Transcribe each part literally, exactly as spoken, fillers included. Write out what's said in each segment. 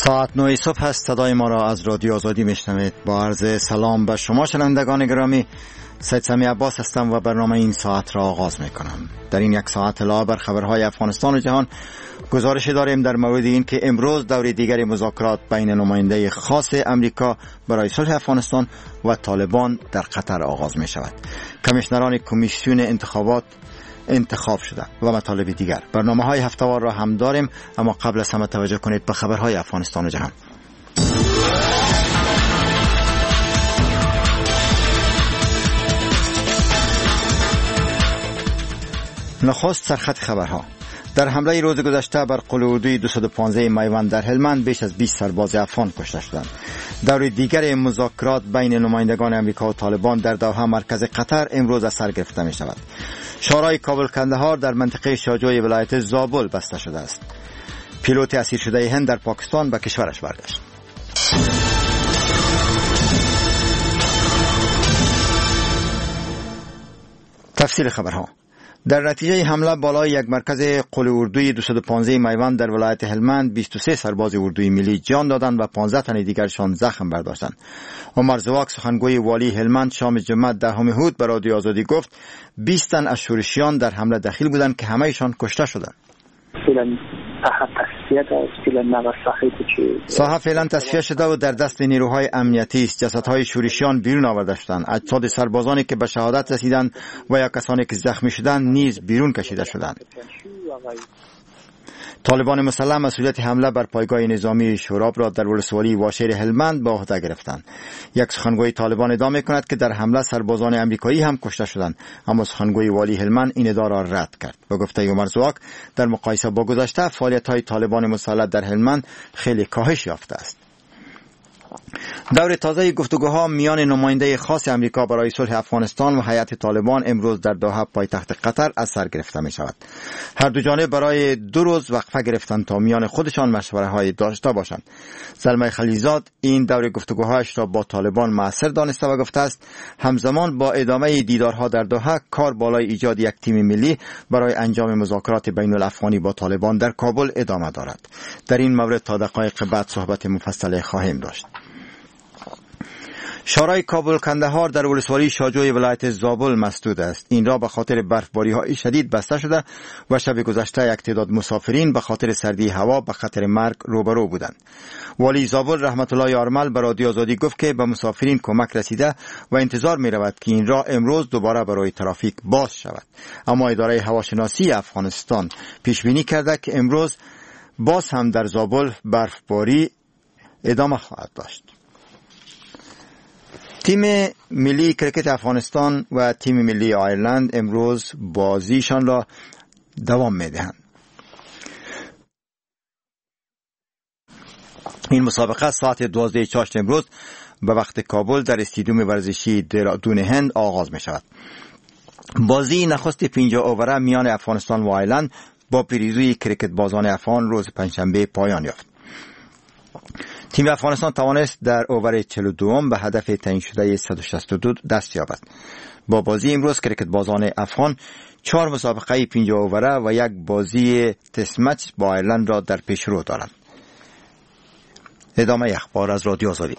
ساعت نه صبح هست. صدای ما را از رادیو آزادی میشنوید. با عرض سلام به شما شنوندگان گرامی، سید سمی عباس هستم و برنامه این ساعت را آغاز میکنم. در این یک ساعت علاوه بر خبرهای افغانستان و جهان، گزارش داریم در مورد این که امروز دور دیگر مذاکرات بین نماینده خاص امریکا برای صلح افغانستان و طالبان در قطر آغاز می شود. کمیشنران کمیسیون انتخابات انتخاب شده و مطالب دیگر. برنامه های هفته‌وار را هم داریم، اما قبل از همه توجه کنید به خبرهای افغانستان و جهان. نخست سرخط خبرها. در حمله روز گذشته بر قل اردوی دویست و پانزده میوند در هلمند بیش از بیست سرباز افغان کشته شدند. دور دیگر مذاکرات بین نمایندگان امریکا و طالبان در دوحه مرکز قطر امروز از سر گرفته می شود. شورای کابل کندهار در منطقه شاهجوی ولایت زابل بسته شده است. پیلوت اسیر شده هند در پاکستان به کشورش برگشت. تفصیل خبرها. در نتیجه حمله بالای یک مرکز قل اردوی دویست و پانزده میوند در ولایت هلمند بیست و سه سرباز اردوی ملی جان دادند و پانزده تن دیگرشان زخم برداشتند. عمر زواک سخنگوی والی هلمند شام جمعه دهم هود به رادیو آزادی گفت بیست تن از شورشیان در حمله دخیل بودند که همه‌شان کشته شدند. ساحه فعلا تصفیه شده و در دست نیروهای امنیتی است. جسدهای شورشیان بیرون آورده شدند. اجساد سربازانی که به شهادت رسیدند و یا کسانی که زخمی شدند نیز بیرون کشیده شدند. طالبان مسلح مسئولیت حمله بر پایگاه نظامی شوراب را در ولسوالی واشیر هلمند به عهده گرفتند. یک سخنگوی طالبان ادعا می‌کند که در حمله سربازان امریکایی هم کشته شدند، اما سخنگوی والی هلمند این ادعا را رد کرد. به گفته عمر زواک، در مقایسه با گذشته فعالیت‌های طالبان مسلح در هلمند خیلی کاهش یافته است. دور تازه گفتگوها میان نماینده خاص امریکا برای صلح افغانستان و هیئت طالبان امروز در دوحه پایتخت قطر از سر گرفته می شود. هر دو جانب برای دو روز وقفه گرفتند تا میان خودشان مشوره های داشته باشند. زلمه خلیزاد این دور گفتگوهایش را با طالبان مؤثر دانسته و گفته است همزمان با ادامه دیدارها در دوحه کار بالای ایجاد یک تیم ملی برای انجام مذاکرات بین الافغانی با طالبان در کابل ادامه دارد. در این مورد تا دقایق بعد صحبت مفصل خواهیم داشت. شورای کابل کندهار در ولسوالی شاهجوی ولایت زابل مسدود است. این را به خاطر برفباری‌های شدید بسته شده و شب گذشته یک تعداد مسافرین به خاطر سردی هوا به خطر مرگ روبرو بودند. والی زابل رحمت الله یارمل به رادیو آزادی گفت که به مسافرین کمک رسیده و انتظار می رود که این راه امروز دوباره برای ترافیک باز شود. اما اداره هواشناسی افغانستان پیش بینی کرده که امروز باز هم در زابل برفباری ادامه خواهد داشت. تیم ملی کرکت افغانستان و تیم ملی آیرلند امروز بازیشان را دوام می‌دهند. این مسابقه ساعت دوازده چاشت امروز به وقت کابل در استادیوم ورزشی دهرادون هند آغاز می‌شود. بازی نخست پنجاه اووره میان افغانستان و آیرلند با پیروزی کرکت بازان افغان روز پنجشنبه پایان یافت. تیم افغانستان توانست در اوور چهل و دو به هدف تعیین شده صد و شصت و دو دست یابد. با بازی امروز کرکت بازان افغان چهار مسابقه پنجاه اووره و یک بازی تست مچ با آیرلند را در پیش رو دارند. ادامه اخبار از رادیو آزادی.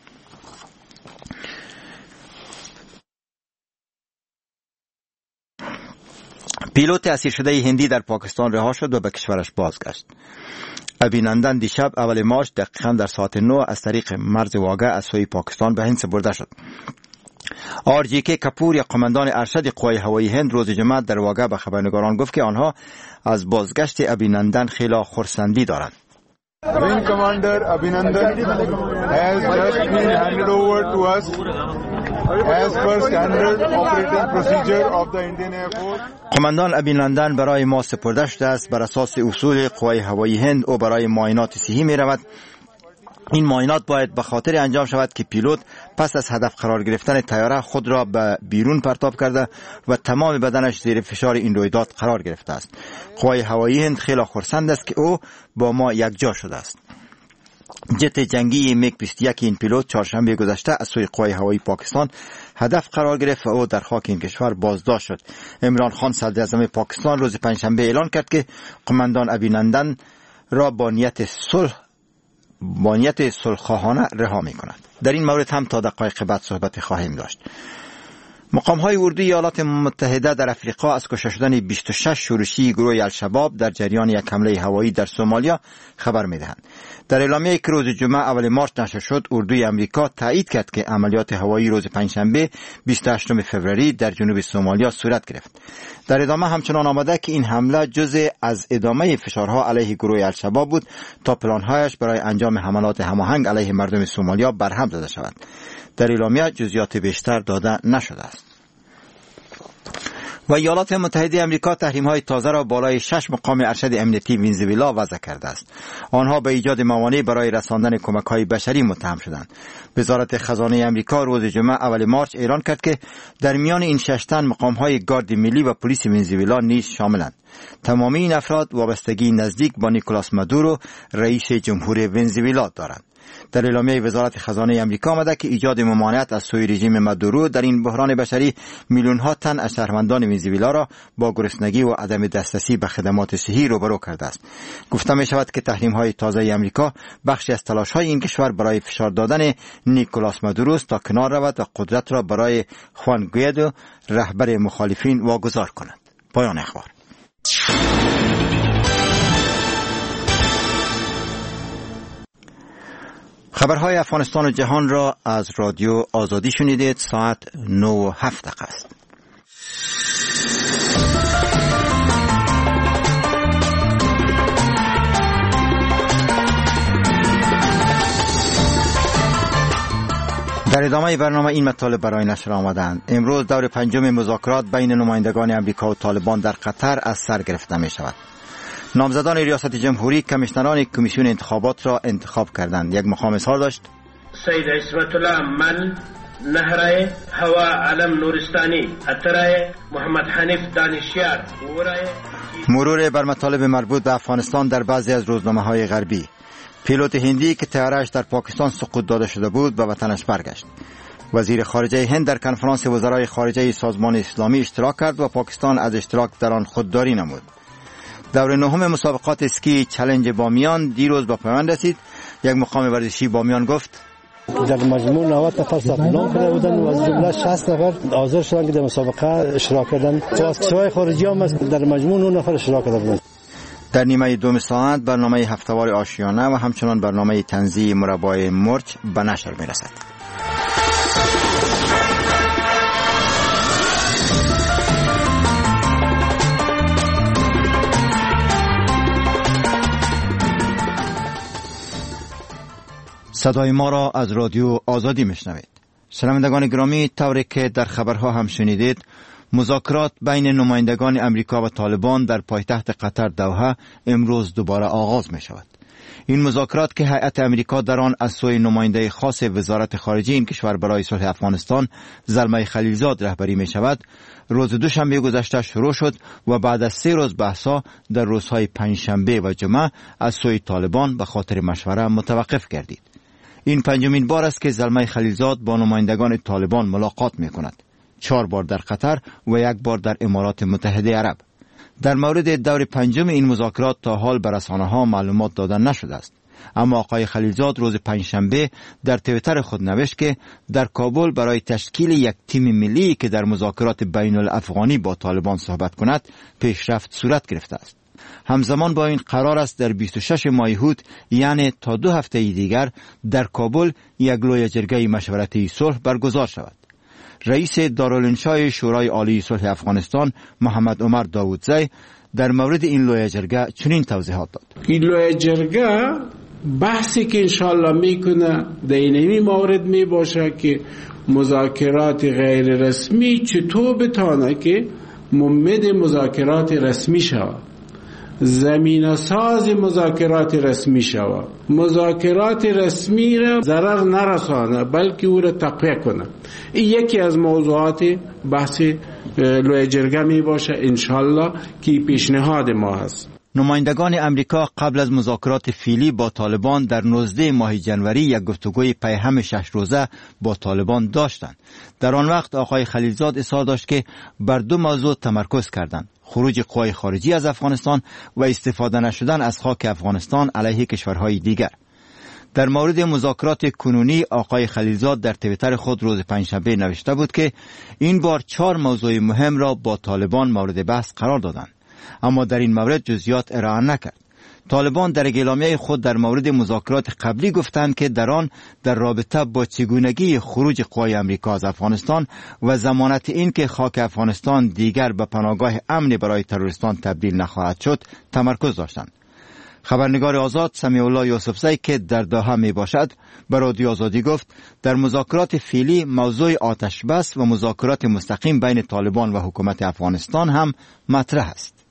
پیلوت اسیر شده هندی در پاکستان رها شد و به کشورش بازگشت. ابینندن دیشب اول مارچ دقیقاً در ساعت نه از طریق مرز واگه از سوی پاکستان به هند سپرده شد. آر جی کے کپور یا قماندان ارشد قوای هوایی هند روز جمعه در واگه به خبرنگاران گفت که آنها از بازگشت ابینندن خیلی خرسندی دارند. Wing Commander Abhinandan has just been handed over to us as per standard operating procedure of the Indian Air Force. قماندان ابینندن برای ما سپرده شده است. بر اساس اصول قوای هوایی هند او برای معاینات صحی می رود. این معاینات باید به خاطر انجام شود که پیلوت پس از هدف قرار گرفتن طیاره خود را به بیرون پرتاب کرده و تمام بدنش زیر فشار این رویداد قرار گرفته است. قوای هوایی هند خیلی خرسند است که او با ما یکجا شده است. جت جنگی میگ بیست و یک این پیلوت چهارشنبه گذشته از سوی قوای هوایی پاکستان هدف قرار گرفت و او در خاک این کشور بازداشت شد. عمران خان صدر اعظم پاکستان روز پنجشنبه اعلان کرد که قماندان ابینندن را با نیت صلح با نیت صلح‌خواهانه رها می‌کند. در این مورد هم تا دقایق بعد صحبت خواهیم داشت. مقام‌های اردوی ایالات متحده در افریقا از کشته شدن بیست و شش شورشی گروه الشباب در جریان یک حمله هوایی در سومالیا خبر می‌دهند. در اعلامیه‌ای که روز جمعه اول مارس نشر شد، اردوی امریکا تایید کرد که عملیات هوایی روز پنجشنبه بیست و هشتم فوریه در جنوب سومالیا صورت گرفت. در ادامه همچنان آمده که این حمله جزء از ادامه فشارها علیه گروه الشباب بود تا پلان‌هایش برای انجام حملات هماهنگ علیه مردم سومالیا برهم زده شود. در اعلامیه جزئیات بیشتر داده نشده است. و ایالات متحده آمریکا تحریم‌های تازه را بالای شش مقام ارشد امنیتی ونزوئلا وضع کرده است. آنها به ایجاد موانع برای رساندن کمک‌های بشری متهم شدند. وزارت خزانه آمریکا روز جمعه اول مارس اعلان کرد که در میان این شش تن مقام‌های گارد ملی و پلیس ونزوئلا نیز شاملند. تمامی این افراد وابستگی نزدیک با نیکولاس مادورو رئیس جمهور ونزوئلا دارند. در اعلامیه وزارت خزانه آمریکا آمده که ایجاد ممانعت از سوی رژیم مادورو در این بحران بشری میلیون ها تن از شهروندان ونزوئلا را با گرسنگی و عدم دسترسی به خدمات صحی روبرو کرده است. گفته می شود که تحریم های تازه آمریکا بخشی از تلاش های این کشور برای فشار دادن نیکولاس مادورو است تا کنار رود و قدرت را برای خوان گویدو رهبر مخالفین واگذار کند. پایان اخبار. خبرهای افغانستان و جهان را از رادیو آزادی شنیدید. ساعت نه و هفت دقیقه است. در ادامه برنامه این مطالب برای نشر آمدند. امروز دور پنجم مذاکرات بین نمایندگان امریکا و طالبان در قطر از سر گرفته می شود. نامزدان ریاست جمهوری کمیشنران کمیسیون انتخابات را انتخاب کردند. یک مقام اظهار داشت: سید عصمت الله من، نهرای هوا علم نورستانی، اترای محمد حنیف دانشیار، ورای مرور بر مطالب مربوط به افغانستان در بعضی از روزنامه‌های غربی. پیلوت هندی که طیاره‌اش در پاکستان سقوط داده شده بود به وطنش برگشت. وزیر خارجه هند در کنفرانس وزرای خارجه سازمان اسلامی اشتراک کرد و پاکستان از اشتراک در آن خودداری نمود. دور نهم مسابقات اسکی چالش بامیان دیروز به پایان رسید. یک مقام ورزشی بامیان گفت: در مجموع نود نفر ثبت نام کرده بودند و از جمله شصت نفر حاضر شدند که در مسابقه اشتراک کردند. از کشورهای خارجی هم در مجموع نه نفر اشتراک کرده بودند. در نیمه دوم ساعت برنامه هفته‌وار آشیانه و همچنان برنامه طنزی مربای مرچ به نشر می‌رسد. صدای ما را از رادیو آزادی میشنوید. شنوندگان گرامی، طوری که در خبرها هم شنیدید، مذاکرات بین نمایندگان امریکا و طالبان در پایتخت قطر دوحه امروز دوباره آغاز می شود. این مذاکرات که هیئت امریکا در آن از سوی نماینده خاص وزارت خارجه این کشور برای صلح افغانستان زلمه خلیلزاد رهبری می شود، روز دوشنبه گذشته شروع شد و بعد از سه روز بحث‌ها در روزهای پنجشنبه و جمعه از سوی طالبان به خاطر مشوره متوقف گردید. این پنجمین بار است که زلمه خلیلزاد با نمایندگان طالبان ملاقات می کند. چهار بار در قطر و یک بار در امارات متحده عرب. در مورد دور پنجم این مذاکرات تا حال به رسانه‌ها معلومات داده نشده است. اما آقای خلیلزاد روز پنجشنبه در توییتر خود نوشت که در کابل برای تشکیل یک تیم ملی که در مذاکرات بین الافغانی با طالبان صحبت کند پیشرفت صورت گرفته است. همزمان با این قرار است در بیست و شش ماه هوت، یعنی تا دو هفته دیگر، در کابل یک لوی جرگه مشورتی صلح برگزار شود. رئیس دارالانشای شورای عالی صلح افغانستان محمد عمر داودزی در مورد این لوی جرگه چنین توضیحات داد: این لوی جرگه بحثی که انشالله میکنه در اینمی مورد می باشه که مذاکرات غیر رسمی چطور بتانه که ممد مذاکرات رسمی شود، زمینه ساز مذاکرات رسمی شود، مذاکرات رسمی را ضرر نرسانه بلکه او را تقویه کنه. این یکی از موضوعات بحث لوی جرگه می باشه انشالله که پیشنهاد ما هست. نمایندگان امریکا قبل از مذاکرات فعلی با طالبان در نوزده ماه جنوری یک گفتگوی پیهم شش روزه با طالبان داشتند. در آن وقت آقای خلیلزاد اصرار داشت که بر دو موضوع تمرکز کردند: خروج قوای خارجی از افغانستان و استفاده نشدن از خاک افغانستان علیه کشورهای دیگر. در مورد مذاکرات کنونی آقای خلیلزاد در توییتر خود روز پنجشنبه نوشته بود که این بار چهار موضوع مهم را با طالبان مورد بحث قرار دادند، اما در این مورد جزئیات ارائه نکرد. طالبان در اعلامیه خود در مورد مذاکرات قبلی گفتند که در آن در رابطه با چگونگی خروج قوای امریکا از افغانستان و ضمانت این که خاک افغانستان دیگر به پناهگاه امن برای تروریستان تبدیل نخواهد شد تمرکز داشتند. خبرنگار آزاد سمیع الله یوسفزی که در دوحه می باشد به رادیو آزادی گفت در مذاکرات فعلی موضوع آتش بس و مذاکرات مستقیم بین طالبان و حکومت افغانستان هم مطرح است.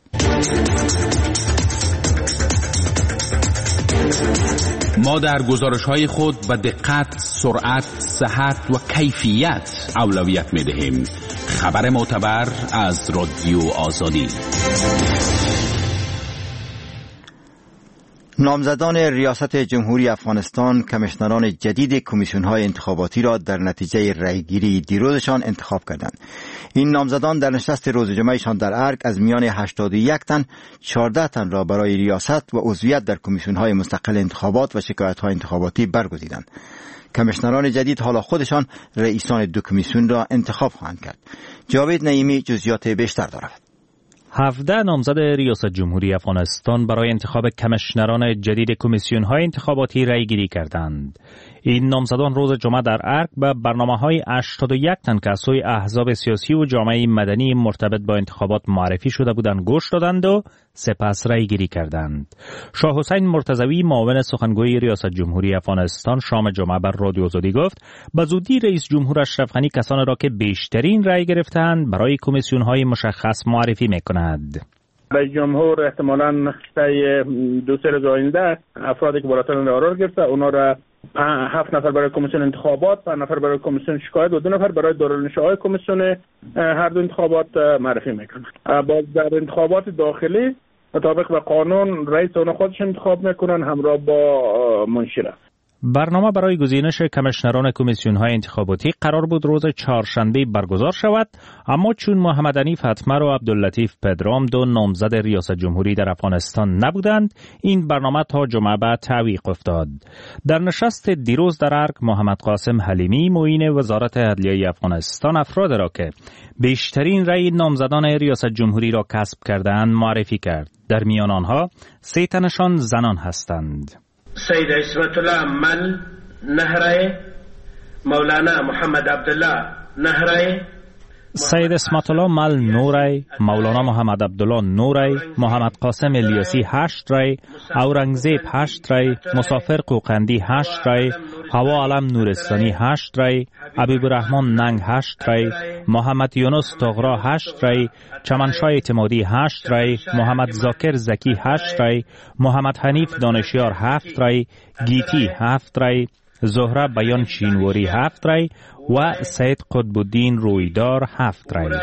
ما در گزارش‌های خود به دقت، سرعت، صحت و کیفیت اولویت می‌دهیم. خبر معتبر از رادیو آزادی. نامزدان ریاست جمهوری افغانستان کمیشنران جدید کمیسیون‌های انتخاباتی را در نتیجه رأیگیری دیروزشان انتخاب کردند. این نامزدان در نشست روز جمعهشان در ارگ از میان هشتاد و یک تن چهارده تن را برای ریاست و عضویت در کمیسیون‌های مستقل انتخابات و شکایت‌های انتخاباتی برگزیدند. کمیشنران جدید حالا خودشان رئیسان دو کمیسیون را انتخاب خواهند کرد. جاوید نعیمی جزئیات بیشتر دارد. هفده نامزد ریاست جمهوری افغانستان برای انتخاب کمیشنران جدید کمیسیون‌های انتخاباتی رأی‌گیری کردند. این نامزدان روز جمعه در ارگ به برنامه‌های هشتاد و یک تن که از سوی احزاب سیاسی و جامعه مدنی مرتبط با انتخابات معرفی شده بودند گوش دادند و سپس رأی‌گیری کردند. شاه حسین مرتضوی معاون سخنگوی ریاست جمهوری افغانستان شام جمعه بر رادیو آزادی گفت به زودی رئیس جمهور اشرف غنی کسانی را که بیشترین رأی گرفتند برای کمیسیون‌های مشخص معرفی می‌کند. رئیس جمهور احتمالاً طی دو سه روز آینده افرادی که بالاتر قرار گرفته اونا را هفت نفر برای کمیسیون انتخابات، پنج نفر برای کمیسیون شکایت و دو نفر برای دارالنشأهای کمیسیون هر دو انتخابات معرفی میکنند. باز در انتخابات داخلی مطابق به قانون رئیس اونا خودش انتخاب میکنن همراه با منشیره. برنامه برای گزینش کمیشنران کمیسیون‌های انتخاباتی قرار بود روز چهارشنبه برگزار شود، اما چون محمد حنیف حتمر و عبداللطیف پدرام دو نامزد ریاست جمهوری در افغانستان نبودند، این برنامه تا جمعه بعد تعویق افتاد. در نشست دیروز در ارگ محمد قاسم حلیمی معین وزارت عدلیه افغانستان افراد را که بیشترین رأی نامزدان ریاست جمهوری را کسب کردند معرفی کرد. در میان آنها سه تنشان زنان هستند. سید عصمت الله مل نهرای، مولانا محمد عبدالله نهرای، سید اسمت الله مل نورای، مولانا محمد عبدالله نورای، محمد قاسم الیاسی هشت رای، اورنگزیب هشت رای، مسافر قوقندی هشت رای، هوا علم نورستانی هشت رای، حبیب الرحمن ننگ هشت رای، محمد یونس طغرا هشت رای، چمنشاه اعتمادی هشت رای، محمد ذاکر زکی هشت رای، محمد حنیف دانشیار هفت رای، گیتی هفت رای، زهره بیان شینواری هفت رای و سید قطب الدین رویدار هفت رای.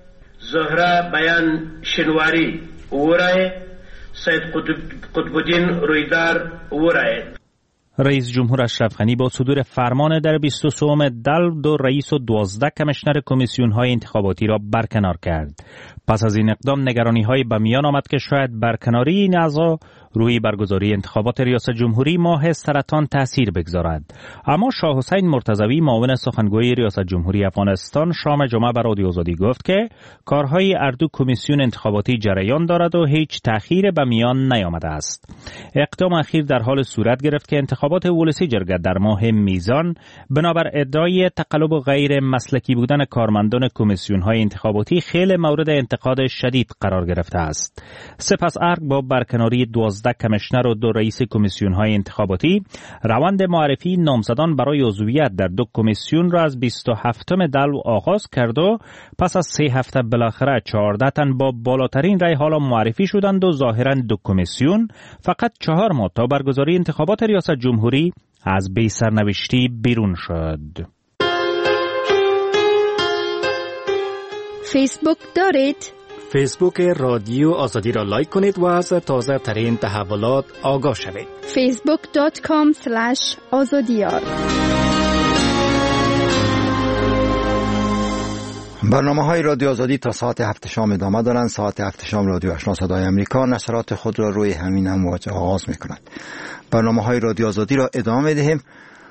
زهره بیان شینواری او رای، سید قطب الدین رویدار او رای. رئیس جمهور اشرف غنی با صدور فرمان در بیست و سوم دل دو رئیس و دوازده کمیشنر کمیسیون‌های انتخاباتی را برکنار کرد. پس از این اقدام نگرانی‌های به میان آمد که شاید برکناری این اعضا روی برگزاری انتخابات ریاست جمهوری ماه سرطان تأثیر بگذارد. اما شاه حسین مرتضوی معاون سخنگوی ریاست جمهوری افغانستان شام جمعه بر رادیو آزادی گفت که کارهای اردو کمیسیون انتخاباتی جریان دارد و هیچ تأخیر به میان نیامده است. اقدام اخیر در حال صورت گرفت که انتخابات ولسی جرگه در ماه میزان بنابر ادعای تقلب و غیر مسلکی بودن کارمندان کمیسیون‌های انتخاباتی خیلی مورد انتقاد شدید قرار گرفته است. سپس ارگ با برکناری دوازده کمیشنر و دو رئیس کمیسیون‌های انتخاباتی روند معرفی نامزدان برای عضویت در دو کمیسیون را از بیست و هفتم دلو آغاز کرد و پس از سه هفته بالاخره چهارده تن با بالاترین رأی حالا معرفی شدند و ظاهراً دو کمیسیون فقط چهار ماه تا برگزاری انتخابات ریاست جمهوری از بی سرنوشتی بیرون شد. فیسبوک دارید؟ فیسبوک رادیو آزادی را لایک کنید و از تازه ترین تحولات آگاه شوید. فیسبوک دات کام اسلش آزادیار. برنامه های رادیو آزادی تا ساعت هفت شام ادامه دارند. ساعت هفت شام رادیو آشنا صدای امریکا نشرات خود را روی همین امواج آغاز می کند. برنامه های رادیو آزادی را ادامه دهیم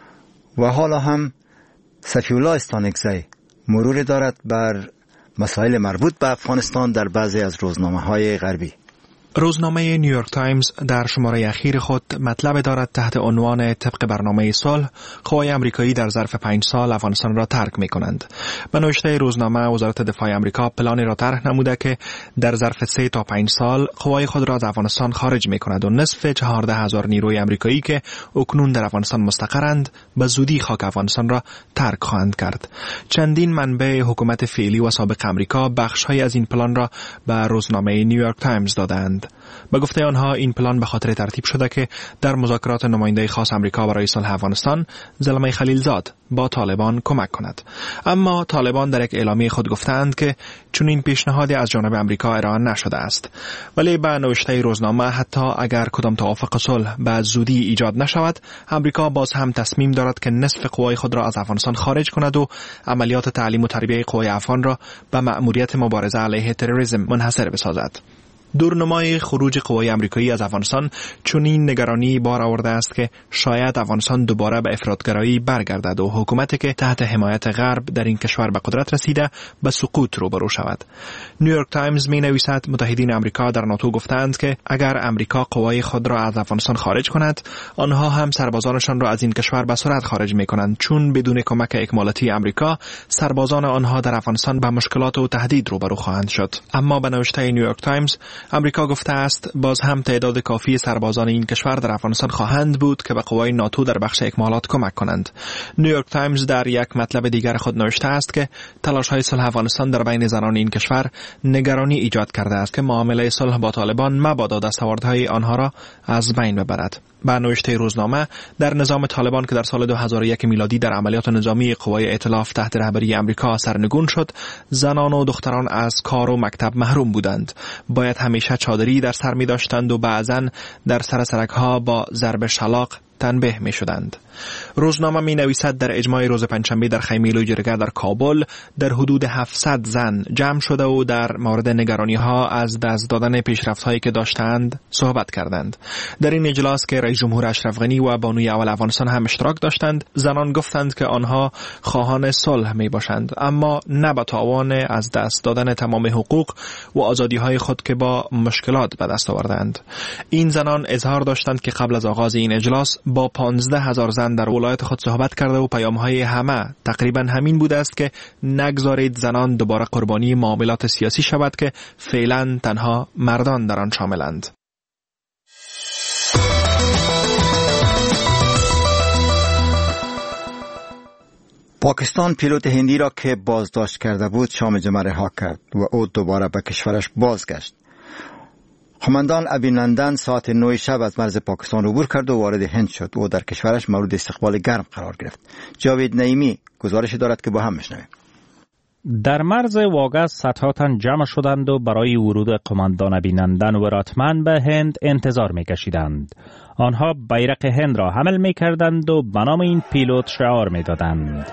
و حالا هم صفی‌الله استانکزی مرور دارد بر مسائل مربوط به افغانستان در بعضی از روزنامه های غربی. روزنامه نیویورک تایمز در شماره اخیر خود مطلب دارد تحت عنوان طبق برنامه صلح قوای آمریکایی در ظرف پنج سال افغانستان را ترک می کنند. به نوشته روزنامه وزارت دفاع آمریکا پلانی را طرح نموده که در ظرف سه تا پنج سال قوای خود را از افغانستان خارج می کند و نصف چهارده هزار نیروی آمریکایی که اکنون در افغانستان مستقرند به زودی خاک افغانستان را ترک خواهند کرد. چندین منبع حکومت فعلی و سابق آمریکا بخش‌های از این پلان را به روزنامه نیویورک تایمز دادند. به گفته آنها این پلان به خاطر ترتیب شده که در مذاکرات نماینده خاص آمریکا برای صلح افغانستان زلمه خلیلزاد با طالبان کمک کند. اما طالبان در یک اعلامیه خود گفتند که چون این پیشنهادی از جانب آمریکا ارائه نشده است. ولی به نوشته روزنامه حتی اگر کدام توافق صلح به زودی ایجاد نشود، آمریکا باز هم تصمیم دارد که نصف قوای خود را از افغانستان خارج کند و عملیات تعلیم و تربیه قوای افغان را به مأموریت مبارزه علیه تروریسم منحصر بسازد. دورنمای خروج قوای آمریکایی از افغانستان چنین نگرانی بار آورده است که شاید افغانستان دوباره به افراطگرایی برگردد و حکومتی که تحت حمایت غرب در این کشور به قدرت رسیده به سقوط روبرو شود. نیویورک تایمز می نویسد متحدین آمریکا در ناتو گفتند که اگر آمریکا قوای خود را از افغانستان خارج کند، آنها هم سربازانشان را از این کشور به سرعت خارج می کنند، چون بدون کمک اکمالاتی آمریکا سربازان آنها در افغانستان به مشکلات و تهدید روبرو خواهند شد. اما به نوشته نیویورک تایمز آمریکا گفته است باز هم تعداد کافی سربازان این کشور در افغانستان خواهند بود که به قوای ناتو در بخش اکمالات کمک کنند. نیویورک تایمز در یک مطلب دیگر خود نوشته است که تلاش‌های صلح افغانستان در بین زنان این کشور نگرانی ایجاد کرده است که معامله صلح با طالبان مبادا دستاوردهای آنها را از بین ببرد. به نوشته روزنامه در نظام طالبان که در سال دو هزار و یک میلادی در عملیات نظامی قوای ائتلاف تحت رهبری آمریکا سرنگون شد، زنان و دختران از کار و مکتب محروم بودند. باید همیشه چادری در سر می داشتند و بعضاً در سر سرک‌ها با ضرب شلاق تنبیه می شدند. روزنامه می نویسد در اجماع روز پنجشنبه در خیمه لویجرگه در کابل در حدود هفتصد زن جمع شده و در مورد نگرانی ها از دست دادن پیشرفت هایی که داشتند صحبت کردند. در این اجلاس که رئیس جمهور اشرف غنی و بانوی اول افغانستان هم اشتراک داشتند، زنان گفتند که آنها خواهان صلح می باشند، اما نه به تاوان از دست دادن تمام حقوق و آزادی های خود که با مشکلات به دست آوردند. این زنان اظهار داشتند که قبل از آغاز این اجلاس با پانزده هزار زن در ولایت خود صحبت کرده و پیام‌های همه تقریبا همین بوده است که نگذارید زنان دوباره قربانی معاملات سیاسی شود که فعلا تنها مردان در آن شاملند. پاکستان پیلوت هندی را که بازداشت کرده بود شام جمعه رها کرد و او دوباره به کشورش بازگشت. قماندان ابینندن ساعت نه شب از مرز پاکستان عبور کرد و وارد هند شد. او در کشورش مورد استقبال گرم قرار گرفت. جاوید نعیمی گزارش دارد که با هم میشنویم. در مرز واگز صدها تن جمع شدند و برای ورود قماندان ابینندن و راتمن به هند انتظار میکشیدند. آنها بیرق هند را حمل میکردند و به نام این پیلوت شعار میدادند.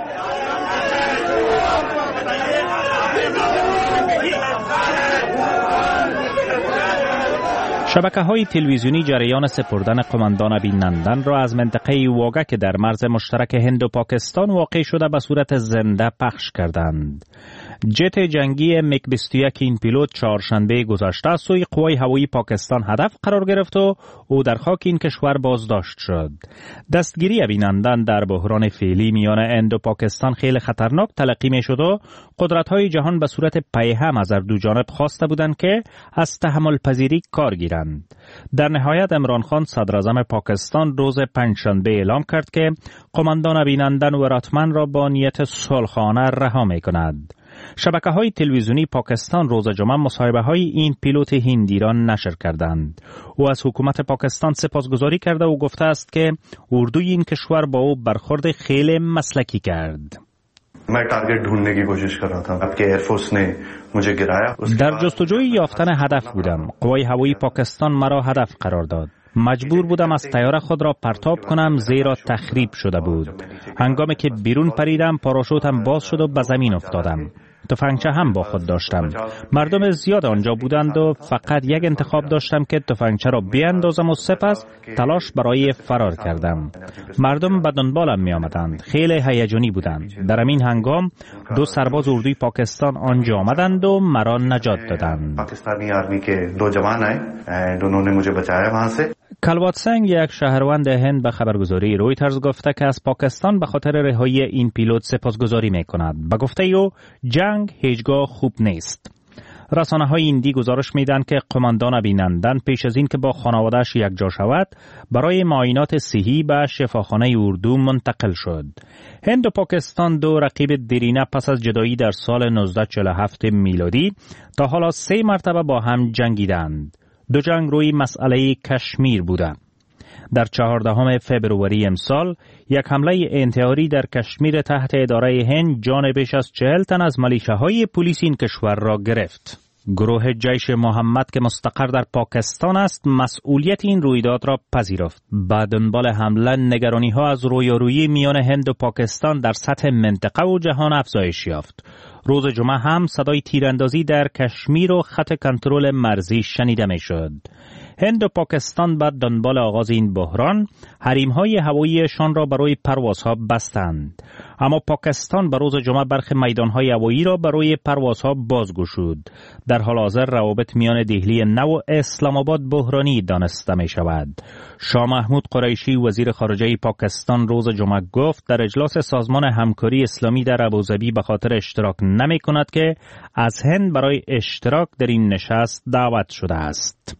شبکه‌های تلویزیونی جریان سپردن قماندان ابینندن را از منطقه واگه که در مرز مشترک هند و پاکستان واقع شده به صورت زنده پخش کردند. جت جنگی میگ بیست و یک این پیلوت چهارشنبه گذشته از سوی قوای هوایی پاکستان هدف قرار گرفت و او در خاک این کشور بازداشت شد. دستگیری ابینندن در بحران فعلی میان هند و پاکستان خیلی خطرناک تلقی می شد و قدرت‌های جهان به صورت پیهم از هر دو جانب خواسته بودند که از تحمل پذیری کار گیرند. در نهایت عمران خان صدر اعظم پاکستان روز پنجشنبه اعلام کرد که قماندان ابینندن و راتمن را با نیت صلحانه رها می کند. شبکه‌های تلویزیونی پاکستان روز جمعه مصاحبه‌های این پیلوت هندی را نشر کردند. او از حکومت پاکستان سپاسگزاری کرده و گفته است که اردوی این کشور با او برخورد خیلی مسلکی کرد. मैं टारगेट ढूंढने की कोशिश कर रहा था आपके एयरफोर्स ने मुझे गिराया. در جستجوی یافتن هدف بودم. قوای هوایی پاکستان مرا هدف قرار داد. مجبور بودم از طیاره خود را پرتاب کنم زیرا تخریب شده بود. هنگامی که بیرون پریدم پاراشوتم باز شد و به زمین افتادم. تفنگچه هم با خود داشتم. مردم زیاد آنجا بودند و فقط یک انتخاب داشتم که تفنگچه را بیاندازم و سپس تلاش برای فرار کردم. مردم به دنبالم می آمدند. خیلی هیجانی بودند. در این هنگام دو سرباز اردوی پاکستان آنجا آمدند و مرا نجات دادند. پاکستانی آرمی که دو جوان آئے and उन्होंने मुझे बचाया वहां से. کلوات سنگ، یک شهروند هند، به خبرگزاری رویترز گفته که از پاکستان به خاطر رهایی این پیلوت سپاسگزاری می کند. به گفته او جنگ هیچگاه خوب نیست. رسانه های هندی گزارش میدن که قماندان ابینندن پیش از این که با خانواده‌اش یکجا شود برای معاینات صحی به شفاخانه اردو منتقل شد. هند و پاکستان دو رقیب دیرینه پس از جدایی در سال نوزده چهل و هفت میلادی تا حالا سه مرتبه با هم جنگیدند. دو جنگ روی مسئله کشمیر بوده. در چهاردهم فبروری امسال یک حمله انتحاری در کشمیر تحت اداره هند جان بیش از چهل تن از ملیشه‌های پلیس این کشور را گرفت. گروه جیش محمد که مستقر در پاکستان است مسئولیت این رویداد را پذیرفت. به دنبال حمله نگرانی‌ها از رویارویی میان هند و پاکستان در سطح منطقه و جهان افزایش یافت. روز جمعه هم صدای تیراندازی در کشمیر و خط کنترل مرزی شنیده می شد. هند و پاکستان بعد دنبال آغاز این بحران حریم‌های هواییشان را برای پروازها بستند. اما پاکستان به روز جمعه برخی میدان‌های هوایی را برای پروازها بازگشود. در حال حاضر روابط میان دهلی نو و اسلام آباد بحرانی دانسته می شود. شاه محمود قریشی وزیر خارجه پاکستان روز جمعه گفت در اجلاس سازمان همکاری اسلامی در ابوظبی به خاطر اشتراک نمی کند که از هند برای اشتراک در این نشست دعوت شده است.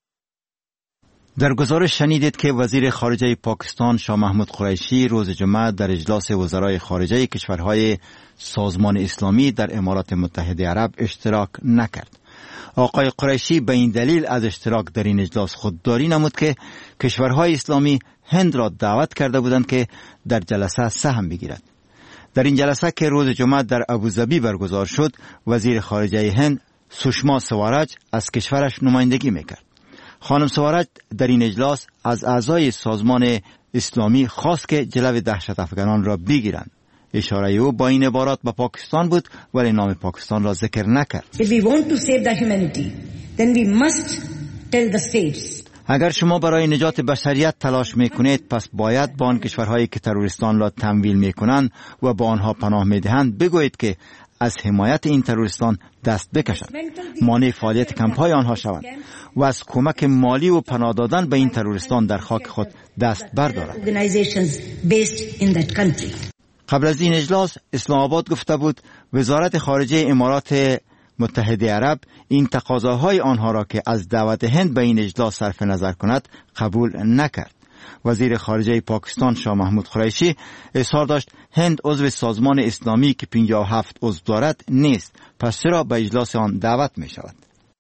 در گزارش شنیدید که وزیر خارجه پاکستان شاه محمود قریشی روز جمعه در اجلاس وزرای خارجه کشورهای سازمان اسلامی در امارات متحده عرب اشتراک نکرد. آقای قریشی به این دلیل از اشتراک در این اجلاس خودداری نمود که کشورهای اسلامی هند را دعوت کرده بودند که در جلسه سهم بگیرد. در این جلسه که روز جمعه در ابوظبی برگزار شد، وزیر خارجه هند سوشما سوارج از کشورش نمایندگی میکرد. خانم سوارج در این اجلاس از اعضای سازمان اسلامی خواست که جلو دهشت افغانان را بگیرند. اشاره او با این عبارات به پاکستان بود ولی نام پاکستان را ذکر نکرد. If we want to save the humanity, then we must tell the states. اگر شما برای نجات بشریت تلاش میکنید پس باید با آن کشورهایی که تروریستان را تمویل میکنند و با آنها پناه میدهند بگویید که از حمایت این تروریستان دست بکشند، مانع فعالیت کمپ‌های آنها شوند و از کمک مالی و پناه دادن به این تروریستان در خاک خود دست بردارند. قبل از این اجلاس اسلام آباد گفته بود وزارت خارجه امارات متحده عرب این تقاضاهای آنها را که از دعوت هند به این اجلاس صرف نظر کند قبول نکرد. وزیر خارجه پاکستان شاه محمود قریشی اظهار داشت هند عضو سازمان اسلامی که پنجاه و هفت عضو دارد نیست، پس چرا به اجلاس آن دعوت می شود؟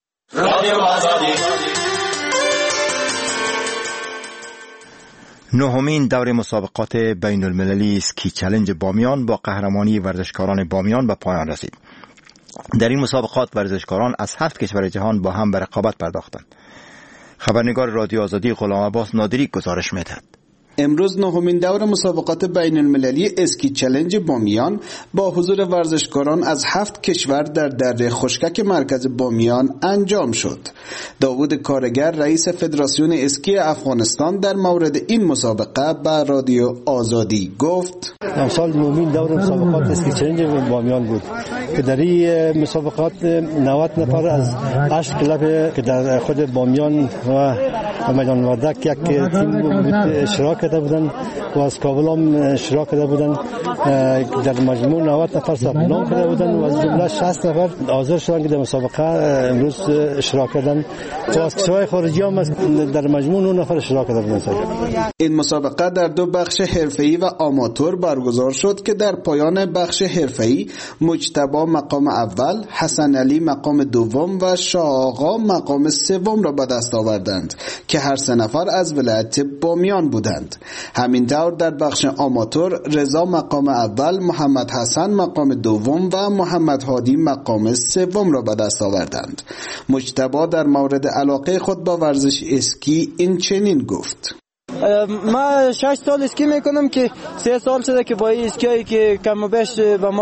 نهمین دور مسابقات بین المللی اسکی چالش بامیان با قهرمانی ورزشکاران بامیان به پایان رسید. در این مسابقات ورزشکاران از هفت کشور جهان با هم به رقابت پرداختند. خبرنگار رادیو آزادی غلام عباس نادری گزارش می‌دهد. امروز نهمین دور مسابقات بین المللی اسکی چالش بامیان با حضور ورزشکاران از هفت کشور در دره خشکک مرکز بامیان انجام شد. داوود کارگر رئیس فدراسیون اسکی افغانستان در مورد این مسابقه به رادیو آزادی گفت: امسال نهمین دور مسابقات اسکی چالش بامیان بود که در این مسابقات نود نفر از هشت کلب که در خود بامیان و میدان وردک یک تیم بود اشتراک کرده بودند و از کابل هم اشتراک کرده بودند. در مجموع نود نفر ثبت نام کرده بودند و از جمله شصت نفر حاضر شدند که در مسابقه امروز اشتراک کردند. و از کشورهای خارجی هم در مجموع نه نفر اشتراک کرده بودند. این مسابقه در دو بخش حرفه‌ای و آماتور برگزار شد که در پایان بخش حرفه‌ای مجتبی مقام اول، حسن علی مقام دوم و شاه آقا مقام سوم را به دست آوردند که هر سه نفر از ولایت بامیان بودند. همینطور در بخش آماتور رضا مقام اول، محمد حسن مقام دوم و محمد هادی مقام سوم را به دست آوردند. مجتبی در مورد علاقه خود با ورزش اسکی این چنین گفت: ما شش سال اسکی میکنم که سه سال شده که با اسکیایی که کم و بیش به ما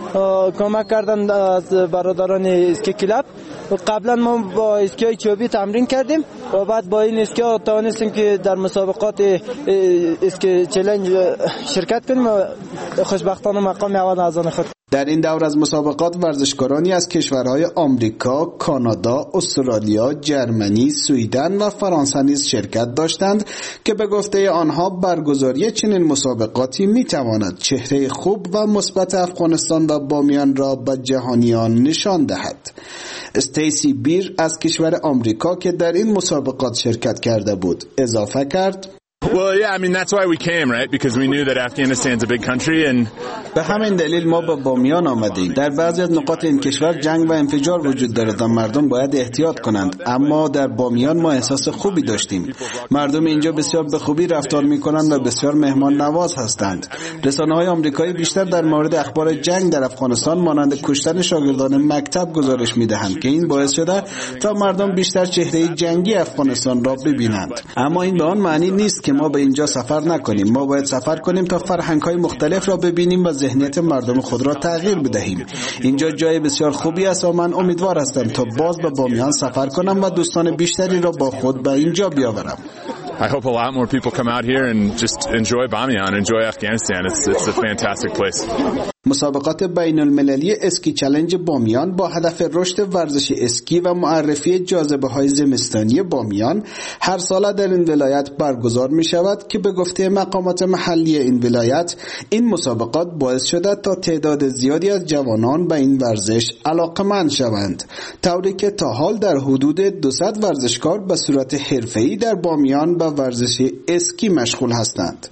کمک کردن از برادران اسکی کلاب. قبلا ما با اسکی چوبی تمرین کردیم و بعد با این اسکی توانستیم که در مسابقات اسکی چالش شرکت کنیم و خوشبختانه مقام اول از آن خود. در این دور از مسابقات ورزشکارانی از کشورهای آمریکا، کانادا، استرالیا، جرمنی، سوئدن و فرانسه نیز شرکت داشتند که به گفته آنها برگزاری چنین مسابقاتی میتواند چهره خوب و مثبت افغانستان و بامیان را به جهانیان نشان دهد. استیسی بیر از کشور آمریکا که در این مسابقات شرکت کرده بود اضافه کرد: Well, yeah, I mean, that's why we came, right? Because we knew that Afghanistan's a big country and به همین دلیل ما به بامیان آمدیم. در بعضی از نقاط این کشور جنگ و انفجار وجود دارد و مردم باید احتیاط کنند، اما در بامیان ما احساس خوبی داشتیم. مردم اینجا بسیار به خوبی رفتار می‌کنند و بسیار مهمان نواز هستند. رسانه‌های آمریکایی بیشتر در مورد اخبار جنگ در افغانستان مانند کشتن شاگردان مکتب گزارش می‌دهند که این باعث شده تا مردم بیشتر چهره جنگی افغانستان را ببینند. اما این به آن معنی نیست که ما به اینجا سفر نکنیم. ما باید سفر کنیم تا فرهنگ‌های مختلف را ببینیم و ذهنیت مردم خود را تغییر بدهیم. اینجا جای بسیار خوبی است و من امیدوار هستم تا باز به بامیان سفر کنم و دوستان بیشتری را با خود به اینجا بیاورم. I hope a lot more people come out here and just enjoy Bamiyan, enjoy Afghanistan. It's it's a fantastic place. مسابقات بین المللی اسکی چالش بامیان با هدف رشد ورزش اسکی و معرفی جاذبه‌های زمستانی بامیان هر سال در این ولایت برگزار می شود که به گفته مقامات محلی این ولایت این مسابقات باعث شده تا تعداد زیادی از جوانان به این ورزش علاقه‌مند شوند، طوری که تا حال در حدود دویست ورزشکار به صورت حرفه‌ای در بامیان به ورزش اسکی مشغول هستند.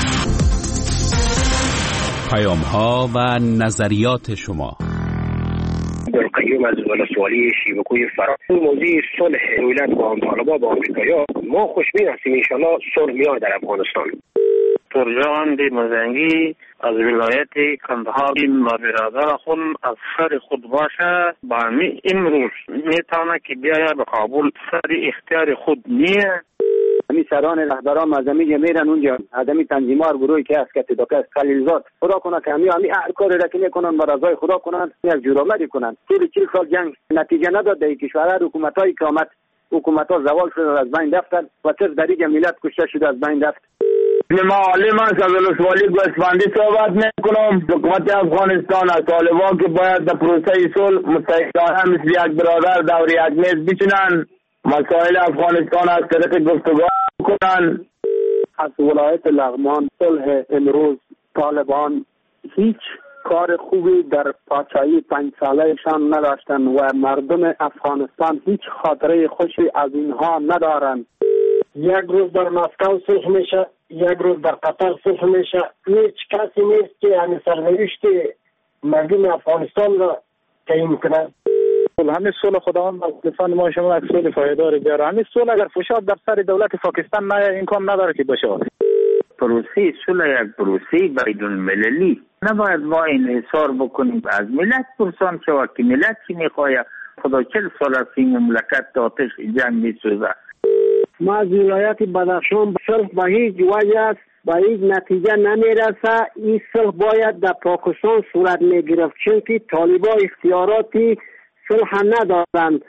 پیام ها و نظریات شما. قیوم از ولسوالی شیبکوی فرا موضوع صلح ولایت با طالبان با آمریکایی‌ها ما خوشبین هستیم ان شاء الله صلح میاد در افغانستان. ترجان دی مزنگی از ولایت کندهار ما برادر خود از سر خود باشه با می امروز میتونه که بیاید به کابل سر اختیار خود نیه. همی سران رهبران مردمی که میرن اونجا آدمی تنظیمار گروهی که از کتیداکه از خلیلزاد خدا کنه که همی همی هر کاری را که میکنن بر رضای خدا کنن یک جورآمدی کنن. چهل چهل سال جنگ نتیجه نداد در کشورها. حکومت‌هایی که آمد حکومت‌ها زوال شد از بین رفتن و صرف در اینجا ملت کشته شده از بین رفت. معلم از ولسوالی گوسفندی صحبت میکنم. حکومت افغانستان از طالبان که باید در پروسه صلح متحدانه مثل یک برادر دور یک میز بشینن، مسائل افغانستان از طریق گفتگو کنن. از ولایت لغمان صلح امروز طالبان هیچ کار خوبی در پادشاهی پنج سالهشان نداشتن و مردم افغانستان هیچ خاطره خوشی از اینها ندارند. یک روز در مسکو صلح میشه، یک روز در قطر صلح میشه. هیچ کسی نیست که همین سرنوشت مردم افغانستان را تعیین کنه. همین صلح خداوند افغانستان ما شما یک صلح پایدار بیاره. همین صلح اگر فشار در سر دولت پاکستان نه امکان نداره که بشه. پروسه صلح یک پروسه بین المللی نباید ما انحصار بکنیم از ملت پرسان شود که ملت چی میخواه. خدا چل سال از این مملکت آتش جنگ میسوزه. ما از ولایت بدخشان صلح به هیچ وجه است به هیچ نتیجه نمیرسه. این صلح باید در پاکستان صورت میگرفت چون که طالبان اختیاراتی صلح ندارند.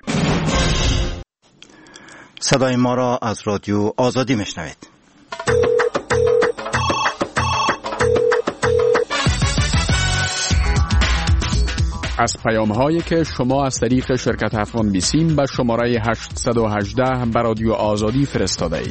صدای ما را از رادیو آزادی میشنوید. از پیام هایی که شما از طریق شرکت افغان بیسیم به شماره هشت یک هشت به رادیو آزادی فرستاده اید.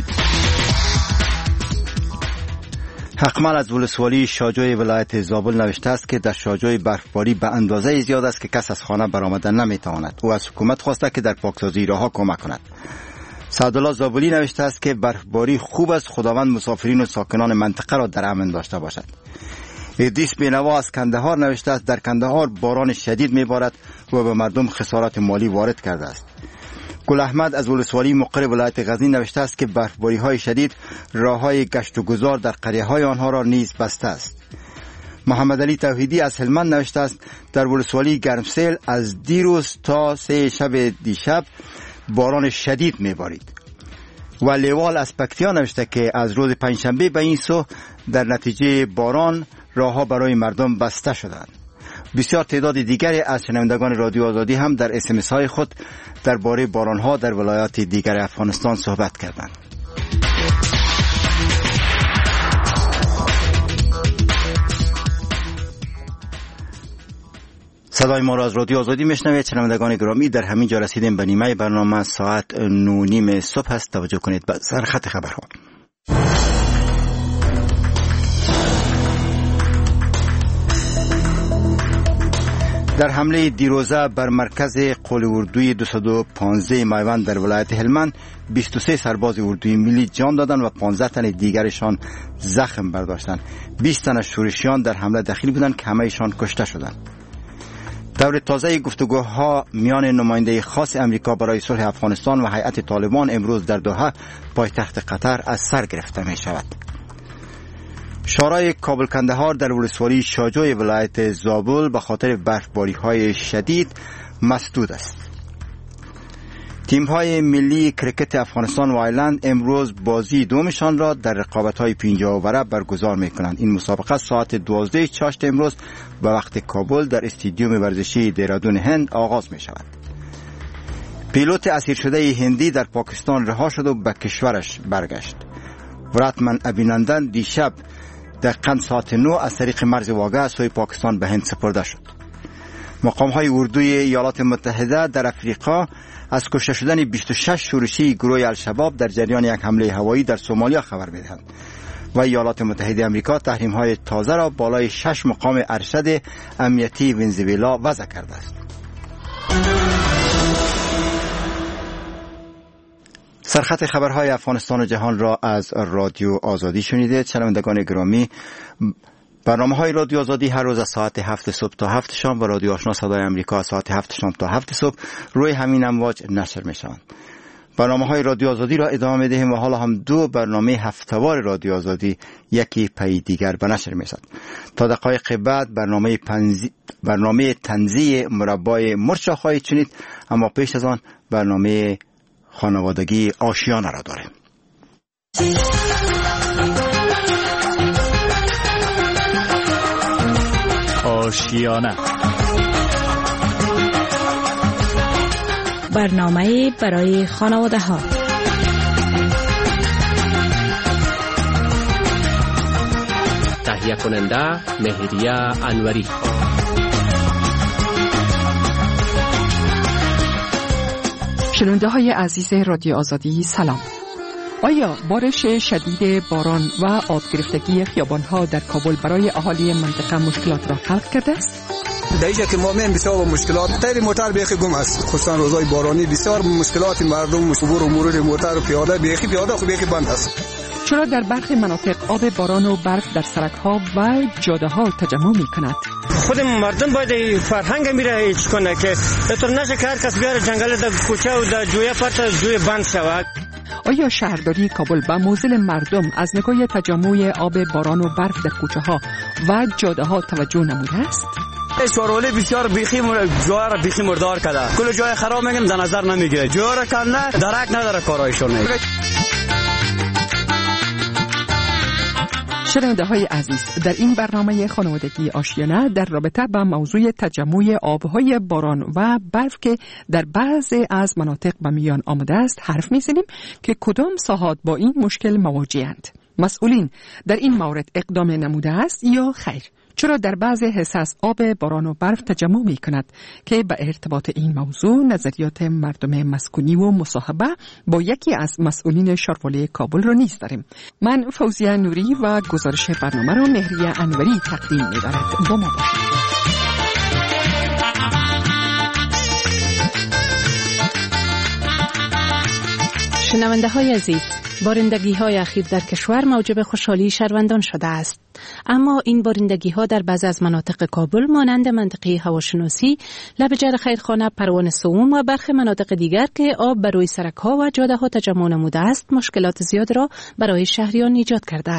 حقمل از ولسوالی شاجوی ولایت زابل نوشته است که در شاجوی برفباری به اندازه زیاد است که کس از خانه برآمدن نمیتواند. او از حکومت خواسته که در پاکسازی راهها کمک کند. سعدالله زابلی نوشته است که برفباری خوب است، خداوند مسافرین و ساکنان منطقه را در امن داشته باشد. ادریس بینوا از کندهار نوشته است در کندهار باران شدید میبارد و به مردم خسارات مالی وارد کرده است. گل احمد از ولسوالی مقر ولایت غزنی نوشته است که برفباری های شدید راه های گشت و گذار در قریه های آنها را نیز بسته است. محمد علی توحیدی از هلمند نوشته است در ولسوالی گرمسیل از دیروز تا سه شب دیشب باران شدید میبارید. و لیوال از پکتیا نوشته که از روز پنجشنبه به این سو در نتیجه باران راهها برای مردم بسته شدند. بسیار تعداد دیگری از شنوندگان رادیو آزادی هم در اس ام اس های خود درباره بارانها در ولایات دیگر افغانستان صحبت کردند. صدای ما را از رادیو آزادی میشنوید. شنوندگان گرامی، در همین جا رسیدیم به نیمه برنامه. ساعت نو نیم صبح است. توجه کنید به سرخط خبرها. در حمله دیروزه بر مرکز قول اردوی دویست و پانزده میوند در ولایت هلمند بیست و سه سرباز اردوی ملی جان دادند و پانزده تن دیگرشان زخم برداشتند. بیست تن شورشیان در حمله دخیل بودند که همه‌شان کشته شدند. دور تازه گفتگوها میان نماینده خاص امریکا برای صلح افغانستان و هیئت طالبان امروز در دوحه پایتخت قطر از سر گرفته می شود. شورای کابل کندهار در ولسوالی شاجوی ولایت زابل به خاطر برفباری های شدید مسدود است. تیم های ملی کرکت افغانستان و آیرلند امروز بازی دومشان را در رقابت های پنجاه اوره برگزار می کنند. این مسابقه ساعت دوازده چاشت امروز به وقت کابل در استادیوم ورزشی دیرادون هند آغاز می شود. پیلوت اسیر شده هندی در پاکستان رها شد و به کشورش برگشت. وراتمن ابینندن دیشب دقیقاً ساعت نه از طریق مرز واگه سوی پاکستان به هند سپرده شد. مقام های اردوی ایالات متحده در افریقا از کشته شدن بیست و شش شورشی گروه الشباب در جریان یک حمله هوایی در سومالیا خبر می‌دهند و ایالات متحده آمریکا تحریم های تازه را بالای شش مقام ارشد امنیتی ونزوئلا وضع کرده است. سرخط خبرهای افغانستان و جهان را از رادیو آزادی شنیدید. شنوندگان گرامی، برنامه های رادیو آزادی هر روز از ساعت هفت صبح تا هفت شام و رادیو آشنا صدای امریکا از ساعت هفت شام تا هفت صبح روی همین امواج نشر می شوند. برنامه های رادیو آزادی را ادامه می دهیم و حالا هم دو برنامه هفته‌وار رادیو آزادی یکی پی دیگر به نشر می رسد. تا دقایق بعد برنامه پنزی... برنامه تنزیه مربای مرچ خواهید شنید، اما پیش از آن برنامه خانوادگی آشیانه را داریم. آشیانه، برنامه برای خانواده ها. تهیه کننده مهریه انوری. شنونده های عزیز رادیو آزادی سلام. آیا بارش شدید باران و آب گرفتگی خیابان‌ها در کابل برای اهالی منطقه مشکلات را خلق کرده است؟ در اینجا که ما میم بسیار مشکلات تیر موتر بیخی گم است، خصوصا روزهای بارانی بسیار مشکلات مردم عبور و مرور موتر و پیاده بیخی پیاده خو بیخی بند است. چرا در برخی مناطق آب باران و برف در سرک‌ها و جاده‌ها تجمع می‌کند؟ خود مردم باید فرهنگ میره هیچ کنه که اینطور نشه که هر کس بیاره جنگل در کوچه و در جویه پرت جوی بند شود. آیا شهرداری کابل به موزل مردم از نگاه تجمع آب باران و برف در کوچه‌ها و جاده‌ها توجه نموده است؟ شورولی بسیار بیخی مر... جای را بیخی مردار کرده، کل جای خراب میگم در نظر نمیگیره، جای را کنه درک نداره کارایشون. شنونده های عزیز، در این برنامه خانوادگی آشیانه در رابطه با موضوع تجمع آبهای باران و برف که در بعضی از مناطق به میان آمده است حرف میزنیم که کدام ساحات با این مشکل مواجهند. مسئولین در این مورد اقدام نموده است یا خیر؟ چرا در بعضی حصص آب باران و برف تجمع می کند که به ارتباط این موضوع نظریات مردم مسکونی و مصاحبه با یکی از مسئولین شاروالی کابل را نیز داریم. من فوزیه نوری و گزارش برنامه را مهریه انوری تقدیم می دارد. با ما باشید. شنونده های عزیز، بارندگی های اخیر در کشور موجب خوشحالی شهروندان شده است. اما این بارندگی ها در بعض از مناطق کابل مانند منطقه هواشناسی، لبجر خیرخانه، پروان سوم و برخی مناطق دیگر که آب بر روی سرک ها و جاده ها تجمع نموده است، مشکلات زیاد را برای شهریان ایجاد کرده است.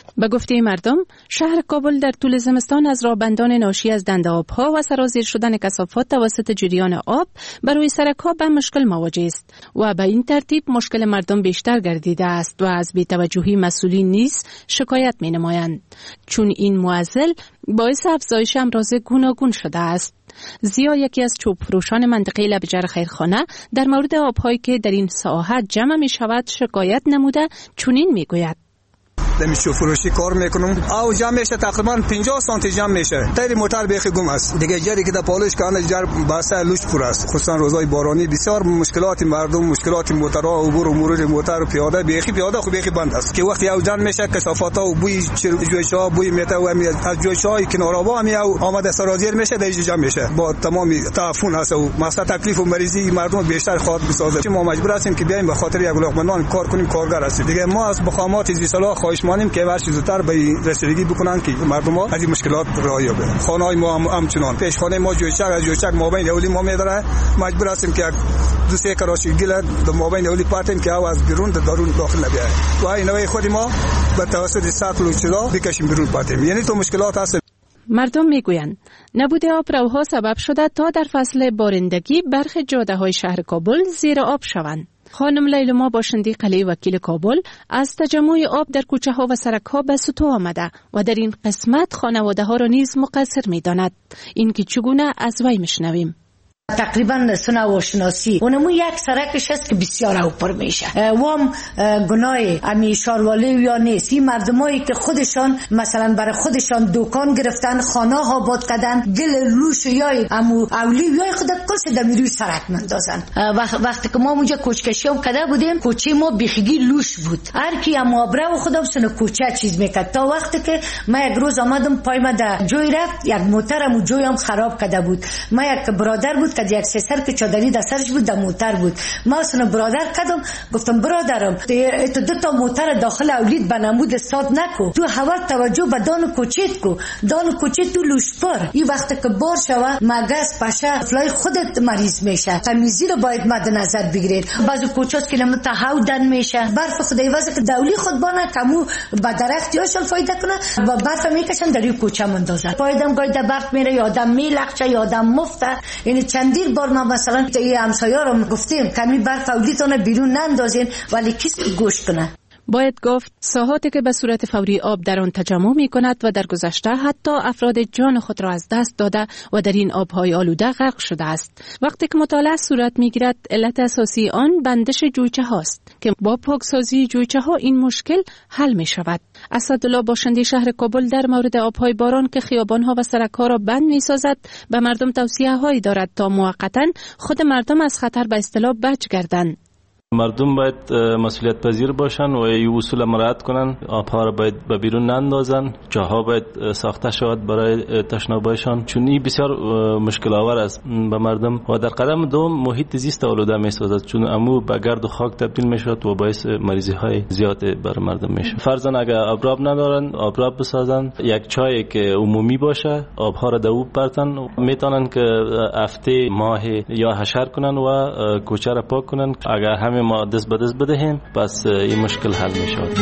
به گفته مردم، شهر کابل در طول زمستان از رابندان ناشی از دنده آبها و سرازیر شدن کثافات توسط جریان آب برای سرک‌ها به مشکل مواجه است و به این ترتیب مشکل مردم بیشتر گردیده است و از بی‌توجهی مسئولین نیز شکایت می‌نمایند، چون این معضل باعث افزایش امراض گوناگون شده است. زیا، یکی از چوب فروشان منطقه لبجر خیرخانه، در مورد آب‌هایی که در این ساحت جمع می‌شود شکایت نموده چنین می‌گوید: دمی چوب فروشی کار میکنم، او جمع میشه تقریبا پنجاه سانتی جمع میشه. تیر موتر بیخی گم است دیگه. جری که در پالش کنه جر باسه لوش پر است، خصوصا روزای بارانی بسیار مشکلات مردم، مشکلات موترها، عبور و مرور موتر و پیاده بیخی پیاده خو بیخی بند است که وقتی او جمع میشه کثافات و بوی جویشا، بوی میته و از جویشای کنارابا هم او آمده سرازیر میشه در جمع میشه. با تمام تعفن هست و مثلا تکلیف و مریضی مردم بیشتر خاط بسازه. ما مجبور هستیم که بیایم به خاطر یک علاقمندان کار کنیم، کارگر هستیم دیگه. ما از بخامات زیصلاح خواهش مانیم که ورش زودتر به رسیدگی بکنن که مردم ها از این مشکلات راه یابه. خانه های ما هم همچنان پیش خانه ما جویچک از جویچک مابین اولی ما میداره، مجبور هستیم که دو سه کراشی گل در مابین اولی پاتیم که او از بیرون درون داخل نبیه و این نوع خود ما به توسط سطل و چلا بکشیم بیرون پاتیم. یعنی تو مشکلات هست. مردم میگویند نبود آب روها سبب شده تا در فصل بارندگی برخی جاده های شهر کابل زیر آب شوند. خانم لیلما باشندی قلعه وکیل کابل از تجمع آب در کوچه ها و سرک ها به سطوح آمده و در این قسمت خانواده ها را نیز مقصر می داند. این که چگونه از وی میشنویم. تقریبا سنا و شناسی اونمو یک سرکش هست که بسیار اوپر میشه وام گناه امی شاروالی یا نیست. این مردمایی که خودشان مثلا برای خودشان دکان گرفتن، خانه ها آباد کردن، گل لوش یا امو اولی یا خود کل در میروی سرک مندازن. وقت وقتی که ما اونجا کوچکشی هم کده بودیم، کوچه ما بیخیگی لوش بود، هر کی هم ابره و خودم سن کوچه چیز میکرد. تا وقتی که ما یک روز آمدم پای ما در جوی رفت، یک موترم و جوی هم خراب کده بود. ما یک برادر بود که یک سر که چادری در سرش بود، در موتر بود. ما اصلا برادر کدم گفتم برادرم تو دو تا موتر داخل اولید بنمود استاد نکو، تو هوا توجه به دان کوچیت کو، دان کوچیت تو لوشپر. این وقت که بار شوه مگس پشه فلای خودت مریض میشه. تمیزی رو باید مد نظر بگیرید. بعضی کوچاست که لمت هاو دن میشه، برف خدای واسه که دولی خود بانه کمو به درخت یاشل فایده کنه و برف میکشن در این کوچه مندازن. فایدم گاید برف میره، یادم میلخچه، یادم مفته. یعنی چندین بار ما مثلا این همسایه‌ها رو گفتیم کمی برف اولیتونه بیرون نندازین، ولی کسی گوش کنه. باید گفت ساحاتی که به صورت فوری آب در آن تجمع می کند و در گذشته حتی افراد جان خود را از دست داده و در این آبهای آلوده غرق شده است. وقتی که مطالعه صورت می گیرد، علت اساسی آن بندش جویچه هاست که با پاکسازی جویچه ها این مشکل حل می شود. اسدالله باشندی شهر کابل در مورد آبهای باران که خیابان ها و سرک ها را بند می سازد به مردم توصیه هایی دارد تا موقتا خود مردم از خطر به اصطلاح بچ گردند. مردم باید مسئولیت پذیر باشن و این اصول مراعات کنن. آبها را باید به بیرون نندازن، جاها باید ساخته شود برای تشنابایشان، چون این بسیار مشکل آور است به مردم. و در قدم دوم محیط زیست آلوده می سازد، چون امو به گرد و خاک تبدیل می شود و باعث مریضی های زیاد بر مردم می شود. فرضاً اگر آبراب ندارن، آبراب بسازن، یک چای که عمومی باشه، آبها را دو برتن، میتونن که هفته ماه یا حشر کنن و کوچه را پاک کنن. اگر همه ما دست به دست بدهیم پس این مشکل حل می شود.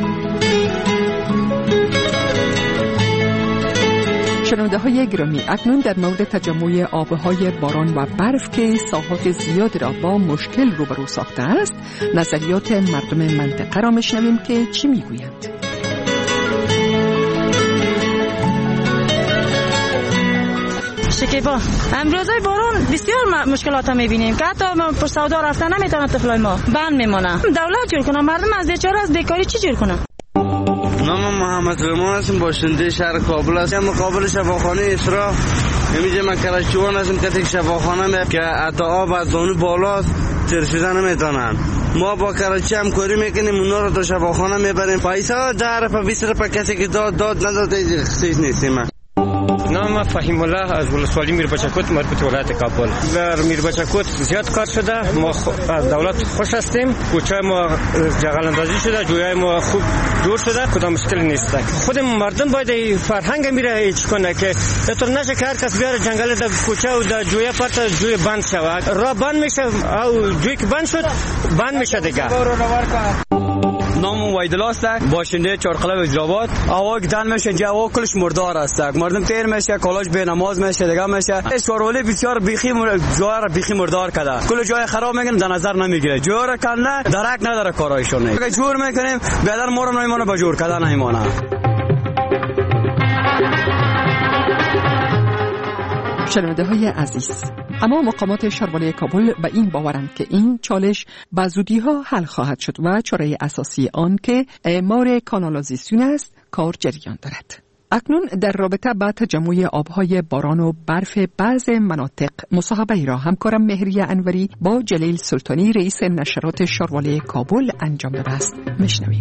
شنونده های گرامی، اکنون در مورد تجمع آبهای باران و برف که ساحات زیاد را با مشکل روبرو ساخته است، نظریات مردم منطقه را میشنویم که چی میگویند. شکیبا امروزای باران بسیار مشکلات میبینیم که حتی پر سودا رفتن نمیتونه طفلای ما بند میمونه. دولت جور کنه، مردم از بیچاره از بیکاری چی جور کنه؟ نام محمد سلیمان هستم، باشنده شهر کابل هستم. مقابل شفاخانه اسرا میگه من کلاشوان هستم که تک شفاخانه که حتی آب از زانو بالاست ترشیده نمیتونن. ما با کراچی هم کاری میکنیم، اونا رو تا شفاخانه میبریم. پیسا ده رفا بیست رفا کسی که داد داد نداده خصیص نیستیم. نام فهیم الله از ولسوالی میربچکوت مربوط ولایت کابل. در میربچکوت زیاد کار شده، ما از دولت خوش هستیم. کوچه ما جغل اندازی شده، جویای ما خوب دور شده، کدام مشکل نیست. خود مردم باید فرهنگ میره هیچ کنه که اینطور نشه که هر کس بیاره جنگل در کوچه و در جویا پرت جوی بند شود. راه بند میشه او جوی که بند شد بند میشه دیگه. نام ویدلاست باشنده چارقلب وزیرآباد. هوا گدن میشه، جو کلش مردار است، مردم تیر میشه، کالاش به نماز میشه، دیگه میشه. شاروالی بسیار بیخی جای را بیخی مردار کرده، کل جای خراب میکنیم، در نظر نمیگیره، جای را کنده درک نداره کارایشون. اگه جور میکنیم بیادر ما رو نمیمونه، به جور کردن نمیمونه. شنونده های عزیز، اما مقامات شاروالی کابل به این باورند که این چالش به زودی ها حل خواهد شد و چاره اساسی آن که اعمار کانالازیسیون است کار جریان دارد. اکنون در رابطه با تجمع آبهای باران و برف بعض مناطق مصاحبه را همکارم مهریه انوری با جلیل سلطانی رئیس نشرات شاروالی کابل انجام داده است. میشنویم.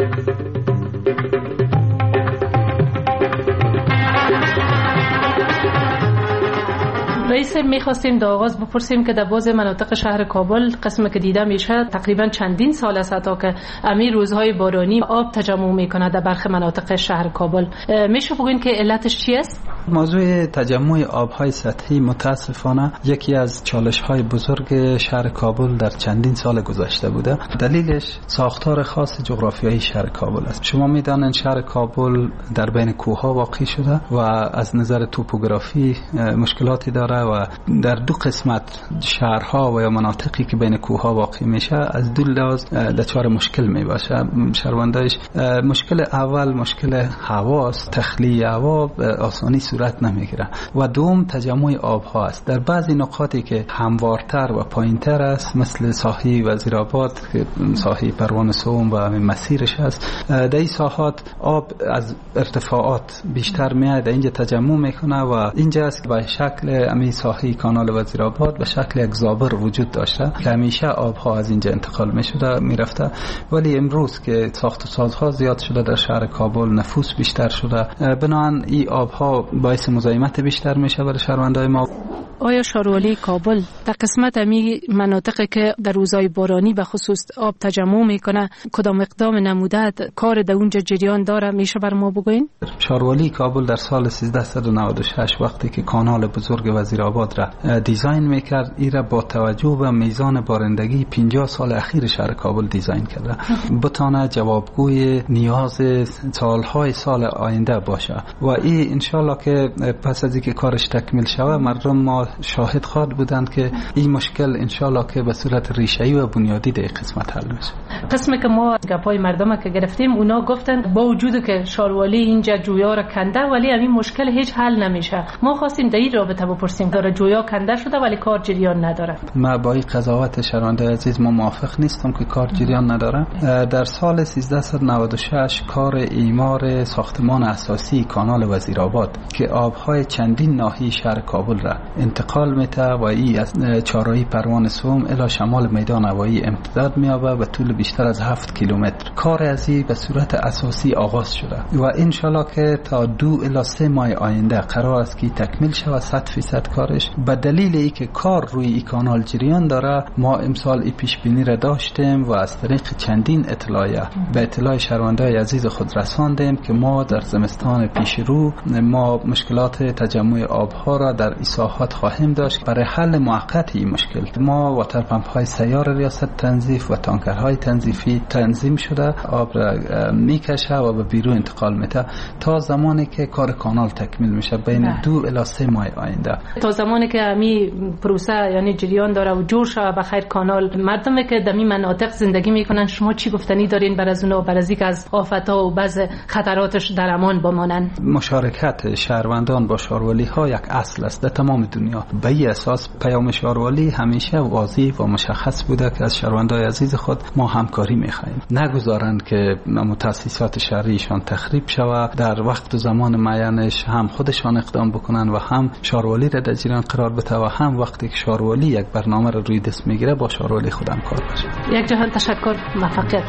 رئیس، میخواستیم در آغاز بپرسیم که در بعض مناطق شهر کابل قسم که دیده میشه تقریبا چندین سال است تا که امی روزهای بارانی آب تجمع میکنه در برخی مناطق شهر کابل. میشه بگین که علتش چی است؟ موضوع تجمع آبهای سطحی متاسفانه یکی از چالش‌های بزرگ شهر کابل در چندین سال گذشته بوده. دلیلش ساختار خاص جغرافیایی شهر کابل است. شما میدانید شهر کابل در بین کوه‌ها واقع شده و از نظر توپوگرافی مشکلاتی داره و در دو قسمت شهرها و یا مناطقی که بین کوه‌ها واقع میشه از دو لحاظ دچار مشکل میباشه. شهروندایش مشکل اول مشکل هواست، تخلیه هوا آسانی صورت نمیگیره و دوم تجمع آبها است. در بعضی نقاطی که هموارتر و پایینتر است مثل ساحه وزیرآباد که ساحه پروان سوم و مسیرش است، در این ساحات آب از ارتفاعات بیشتر میاد اینجا تجمع میکنه و اینجا است به شکل امی ساحه کانال وزیرآباد به شکل یک زابر وجود داشته که همیشه آبها از اینجا انتقال میشده میرفته، ولی امروز که ساخت و سازها زیاد شده در شهر کابل، نفوس بیشتر شده، بنابراین این آبها باعث مزاحمت بیشتر میشه برای شهروندای ما. آیا شاروالی کابل در قسمت امی مناطقی که در روزهای بارانی به خصوص آب تجمع میکنه کدام اقدام نموده کار در اونجا جریان داره؟ میشه بر ما بگوین؟ شاروالی کابل در سال سیزده نود و شش وقتی که کانال بزرگ وزیرآباد را دیزاین میکرد، این را با توجه به میزان بارندگی پنجاه سال اخیر شهر کابل دیزاین کرده بتانه جوابگوی نیاز سالهای سال آینده باشه و این انشالله که پس از اینکه کارش تکمیل شود مردم ما شاهد خواهد بودند که این مشکل انشالله که به صورت ریشه‌ای و بنیادی در قسمت حل میشه. قسمی که ما گپای مردم که گرفتیم اونا گفتن با وجود که شاروالی اینجا جویا را کنده ولی همین مشکل هیچ حل نمیشه. ما خواستیم در این رابطه بپرسیم داره جویا کنده شده ولی کار جریان نداره. ما با این قضاوت شنونده عزیز ما موافق نیستم که کار جریان نداره. در سال سیزده نود و شش کار اعمار ساختمان اساسی کانال وزیرآباد که آبهای چندین ناحیه شهر کابل را انتقال میده و این از چهارراهی پروان سوم الی شمال میدان هوایی امتداد میابه و طول بیشتر از هفت کیلومتر. کار از این به صورت اساسی آغاز شده و انشالله که تا دو الی سه ماه آینده قرار است که تکمیل شود صد فیصد کارش. به دلیل ای که کار روی این کانال جریان داره ما امسال این پیش بینی را داشتیم و از طریق چندین اطلاعیه به اطلاع شهروندای عزیز خود رساندیم که ما در زمستان پیش رو ما مشکلات تجمع آبها را در ساحات خواهیم داشت. برای حل موقت این مشکل ما واتر پمپ های سیار ریاست تنظیف و تانکرهای تنظیفی تنظیم شده آب را میکشه و به بیرون انتقال میده تا زمانی که کار کانال تکمیل میشه بین دو الی سه ماه آینده. تا زمانی که امی پروسه یعنی جریان داره و جور شده بخیر کانال، مردمی که در این مناطق زندگی میکنن شما چی گفتنی دارین بر از اونها بر از اینکه از آفت‌ها و بعض خطراتش در امان بمانن؟ مشارکت شهروندان با شاروالی ها یک اصل است در تمام دنیا. به این اساس پیام شاروالی همیشه واضح و مشخص بوده که از شهروندای عزیز خود ما همکاری میخواهیم، نگذارند که مؤسسات شهریشان تخریب شود، در وقت و زمان معینش هم خودشان اقدام بکنن و هم شاروالی را در جریان قرار بده و هم وقتی که شاروالی یک برنامه را روی دست میگیره با شاروالی خودم کار باشه. یک جهان تشکر، موفقیت.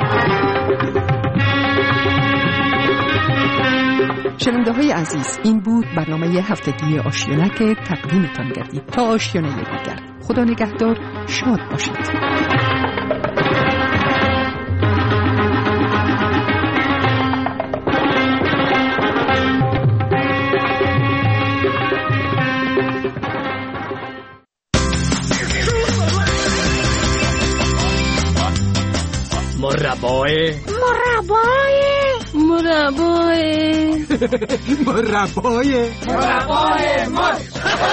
شنونده های عزیز، این بود برنامه هفتگی آشیانه که تقدیمتان کردید. تا آشیانه دیگر، خدا نگهدار، شاد باشید. مربای مربای مربای مربای مربای مر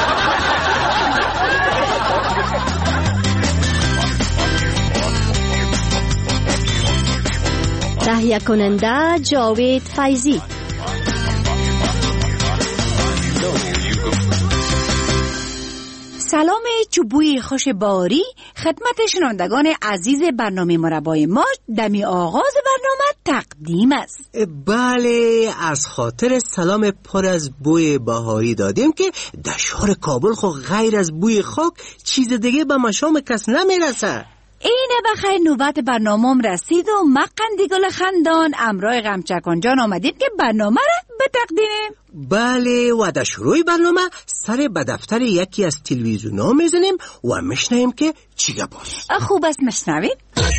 تهیه کننده جاوید فیضی. سلام چوبوی خوش باری خدمت شنوندگان عزیز برنامه مربای ما دمی آغاز برنامه تقدیم است. بله، از خاطر سلام پر از بوی بهاری دادیم که در شهر کابل خو غیر از بوی خاک چیز دیگه به مشام کس نمیرسه. اینه بخیر نوبت برنامه‌ام رسید و ما قندیگل خندان امرای غمچکان جان آمدیم که برنامه را بتقدیمیم. بله، و در شروع برنامه سر به دفتر یکی از تلویزیون‌ها میزنیم و میشنویم که چی گپاست. خوب است میشنویم.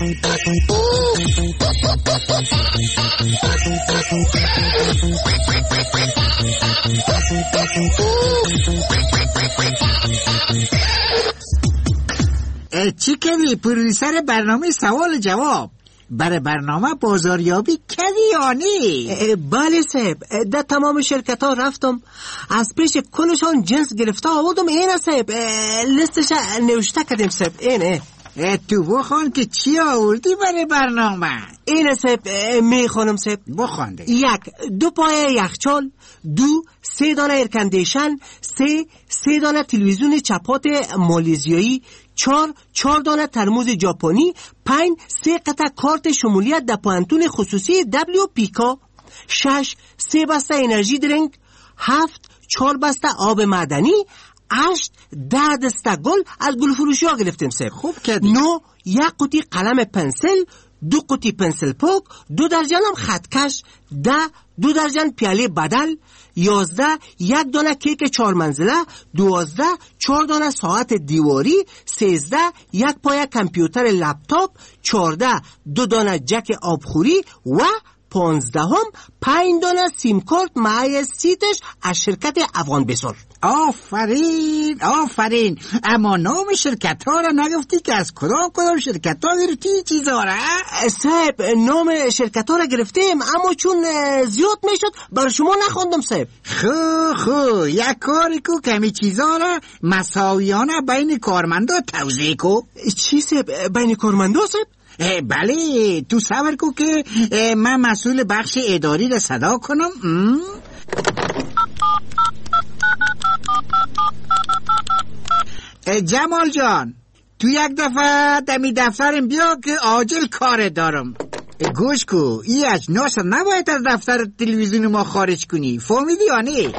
چی کردی پرویسر برنامه سوال جواب؟ برای برنامه بازاریابی کردی یا نه؟ بله صاحب، در تمام شرکت ها رفتم، از پیش کلشان جنس گرفته آوردم. اینه صاحب، لیستش نوشته کردیم صاحب. اینه تو بخوان که چی آوردی برای برنامه؟ اینه صاحب، میخونم صاحب. بخونده. یک، دو پایه یخچال. دو، سه دانه ایرکندیشن. سه، سه دانه تلویزیون چپات مالیزیایی. چهار، چهار دانه ترموز ژاپنی. پنج، سه قطعه کارت شمولیت در پانتون خصوصی دبلیو پیکا. شش، سه بسته انرژی درینک. هفت، چهار بسته آب معدنی. هشت، ده دسته گل از گل فروشی ها گرفتیم صاحب. خوب کردی. نو، یک قطعه قلم پنسل. دو قطعه پنسل پاک. دو درجن هم خطکش. ده، دو درجن پیاله بدل. یازده، یک دانه کیک چهار منزله. دوازده، چهار دانه ساعت دیواری. سیزده، یک پایه کامپیوتر لپتاپ. چهارده، دو دانه جک آبخوری. و پانزده هم پنج دانه سیم کارت معای سیتش از شرکت افغان بسر. آفرین آفرین. اما نام شرکت ها را نگفتی که از کدام کدام شرکت ها گرفتی چیزا را؟ صاحب، نام شرکت ها را گرفتیم، اما چون زیاد میشد برای شما نخوندم صاحب. خو خو یک کاری کو کمی چیزا را مساویانه بین کارمندا توزیع کو. چی صاحب بین کارمندا صاحب؟ بله، تو صبر کو که من مسئول بخش اداری را صدا کنم. جمال جان، تو یک دفعه دمی دفترم بیا که عاجل کار دارم. گوش کو، ای اجناس نباید از دفتر تلویزیون ما خارج کنی، فهمیدی یا نه؟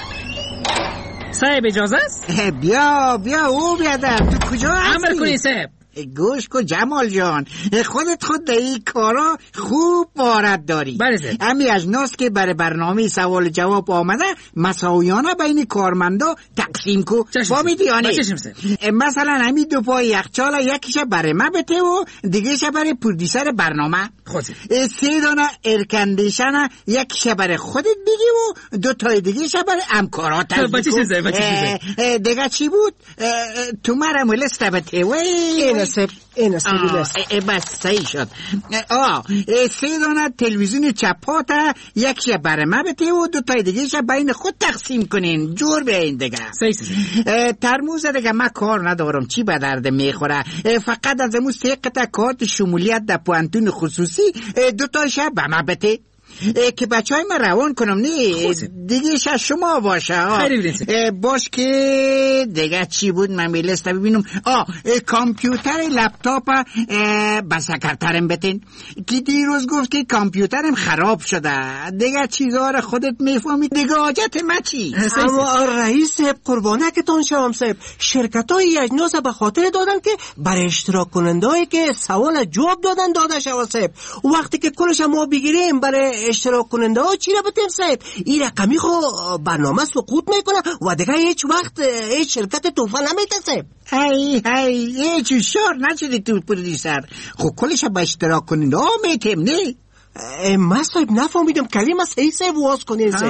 صاحب اجازه است؟ بیا بیا او بیادر، تو کجا هستی؟ امر کنی صاحب. گوش کو جمال جان، خودت خود در این کارا خوب مهارت داری. بله صاحب. همین اجناس که برای برنامه سوال جواب آمده مساویانه بین کارمندا تقسیم کو، فهمیدی یا نه؟ مثلا همین دو پای یخچال یکیش برای من بده و دیگهش برای پرودیسر برنامه. خود سه دانه ایرکندیشن یکیش برای خودت بگی و دو تای دیگهش برای همکارات. بچه چیزه بچه چیزه دیگه چی بود؟ تو مرم لست بده و سب این سبیلست. بس صحیح شد. آه سه دانه تلویزیون چپات یکیش برای من بده و دو تای دیگهش بین خود تقسیم کنین، جور بیاین دیگه. صحیح. ترموز دیگه من کار ندارم، چی به درد میخوره؟ فقط از امون سه قطعه کارت شمولیت در پانتون خصوصی دو تایش به من بده که بچه های من روان کنم. نه دیگه شش شما باشه. باش که دیگه چی بود من میلسته ببینم. آه کامپیوتر لپتاپ به سکرترم بتین که دیروز گفت که کامپیوترم خراب شده. دیگه چیزها رو خودت میفهمی دیگه، حاجت ما چی؟ اما رئیس قربانه که تان شوام صاحب، شرکت های اجناس به خاطر دادن که برای اشتراک کننده هایی که سوال جواب دادن داده شوام صاحب. وقتی که کلش ما بگیریم برای اشتراک کننده ها چی را بتیم صاحب؟ این رقمی خو برنامه سقوط میکنه و دیگه هیچ وقت هیچ شرکت توفه نمیده صاحب. هی هی هیچ شور نشدی تو پرویسر، خب کلش با اشتراک کننده ها میتیم نه؟ ما صاحب نفهمیدم کلمه صحیح صاحب واز کنید صاحب.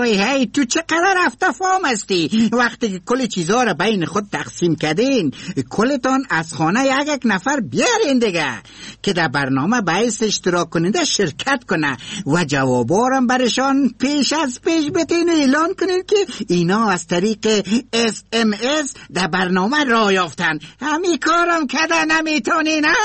وای هی تو چقدر رفته فهم هستی. وقتی که کل چیزها را بین خود تقسیم کردین کلتان از خانه یک یک نفر بیارین دیگه که در برنامه باعث اشتراک کننده شرکت کنه و جوابارم برشان پیش از پیش بتین اعلان کنین که اینا از طریق اس ام اس در برنامه راه یافتن. همین کارم کده نمیتونی نه؟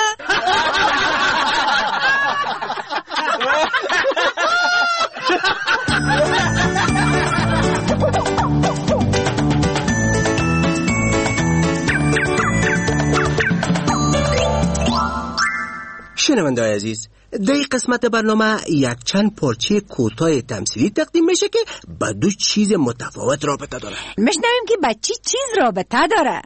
شنونده‌های عزیز، در این قسمت برنامه یک چند پارچه کوتاه تمثیلی تقدیم میشه که با دو چیز متفاوت رابطه داره. میشنویم که با چی چیز رابطه داره؟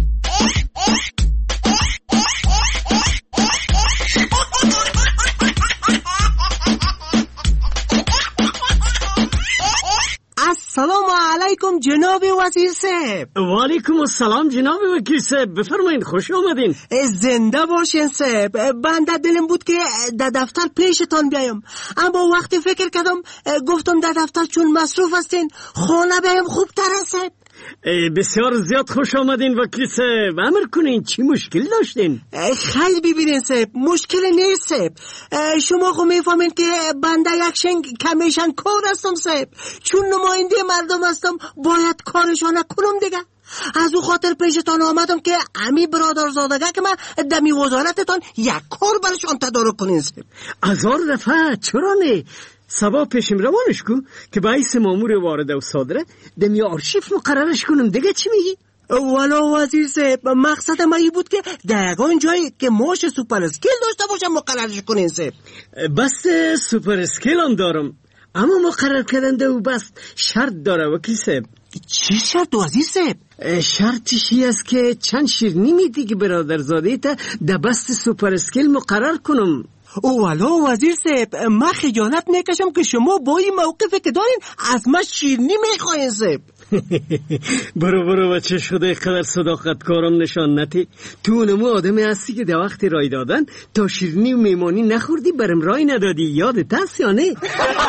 السلام علیکم جناب وزیر صاحب. و علیکم السلام جناب وکیل صاحب، بفرمایید، خوش آمدین. زنده باشین صاحب. بنده دلم بود که در دفتر پیشتان بیایم، اما وقتی فکر کردم گفتم در دفتر چون مصروف هستین خانه بیایم خوب تر است صاحب. بسیار زیاد خوش آمدین وکیل صاحب. امر کنین، چی مشکل داشتین؟ خیلی ببینین صاحب، مشکل نیست صاحب. شما خو میفهمین که بنده یک شنگ کمیشن کار هستم صاحب. چون نماینده مردم هستم باید کارشان کنم دیگه. از او خاطر پیشتان آمدم که امی برادرزادگه که من دمی وزارتتان یک کار برشان تدارک کنین صاحب. هزار دفعه چرا نه؟ سبا پیشم روانش کو که باعث مامور وارده و صادره دمی آرشیف مقررش کنم دیگه. چی میگی؟ والا وزیر صاحب، مقصد ما این بود که در یگان جایی که ماش سوپر اسکیل داشته باشم مقررش کنین صاحب. بس سوپر اسکیل هم دارم، اما مقرر کردنده و بس شرط داره وکیل صاحب. چی شرط وزیر صاحب؟ شرطش این است که چند شیرنی میدی که برادرزاده تا در بست سوپر اسکیل مقرر کنم. او والا وزیر صاحب، من خجالت میکشم که شما با این موقفی که دارین از من شیرنی میخواین صاحب. برو برو بچه شده قدر صداقت کارم نشان نتی. تو نمو آدمی هستی که در وقت رای دادن تا شیرنی و میمانی نخوردی برم رای ندادی. یادت هست یا نه؟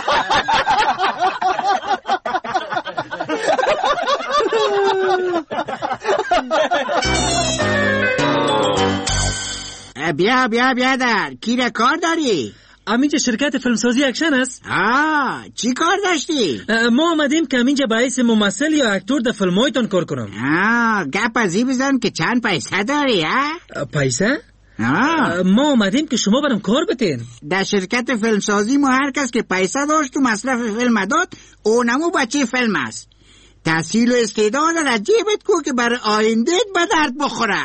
بیا بیا بیا در کی کار داری؟ امینجا شرکت فیلمسازی اکشن است. آه چی کار داشتی؟ ما آمدیم که امینجا باعث ممثل یا اکتور در فیلمایتان کار کنم. آه گپ ازی بزن که چند پیسه داری ها؟ پیسه؟ آه. ما آمدیم که شما برام کار بتین. در شرکت فیلمسازی ما هر کس که پیسه داشت و مصرف فیلم داد اونمو بچه فیلم است. تحصیل و استعداد را جیبت کو که بر آیندهت به درد بخوره.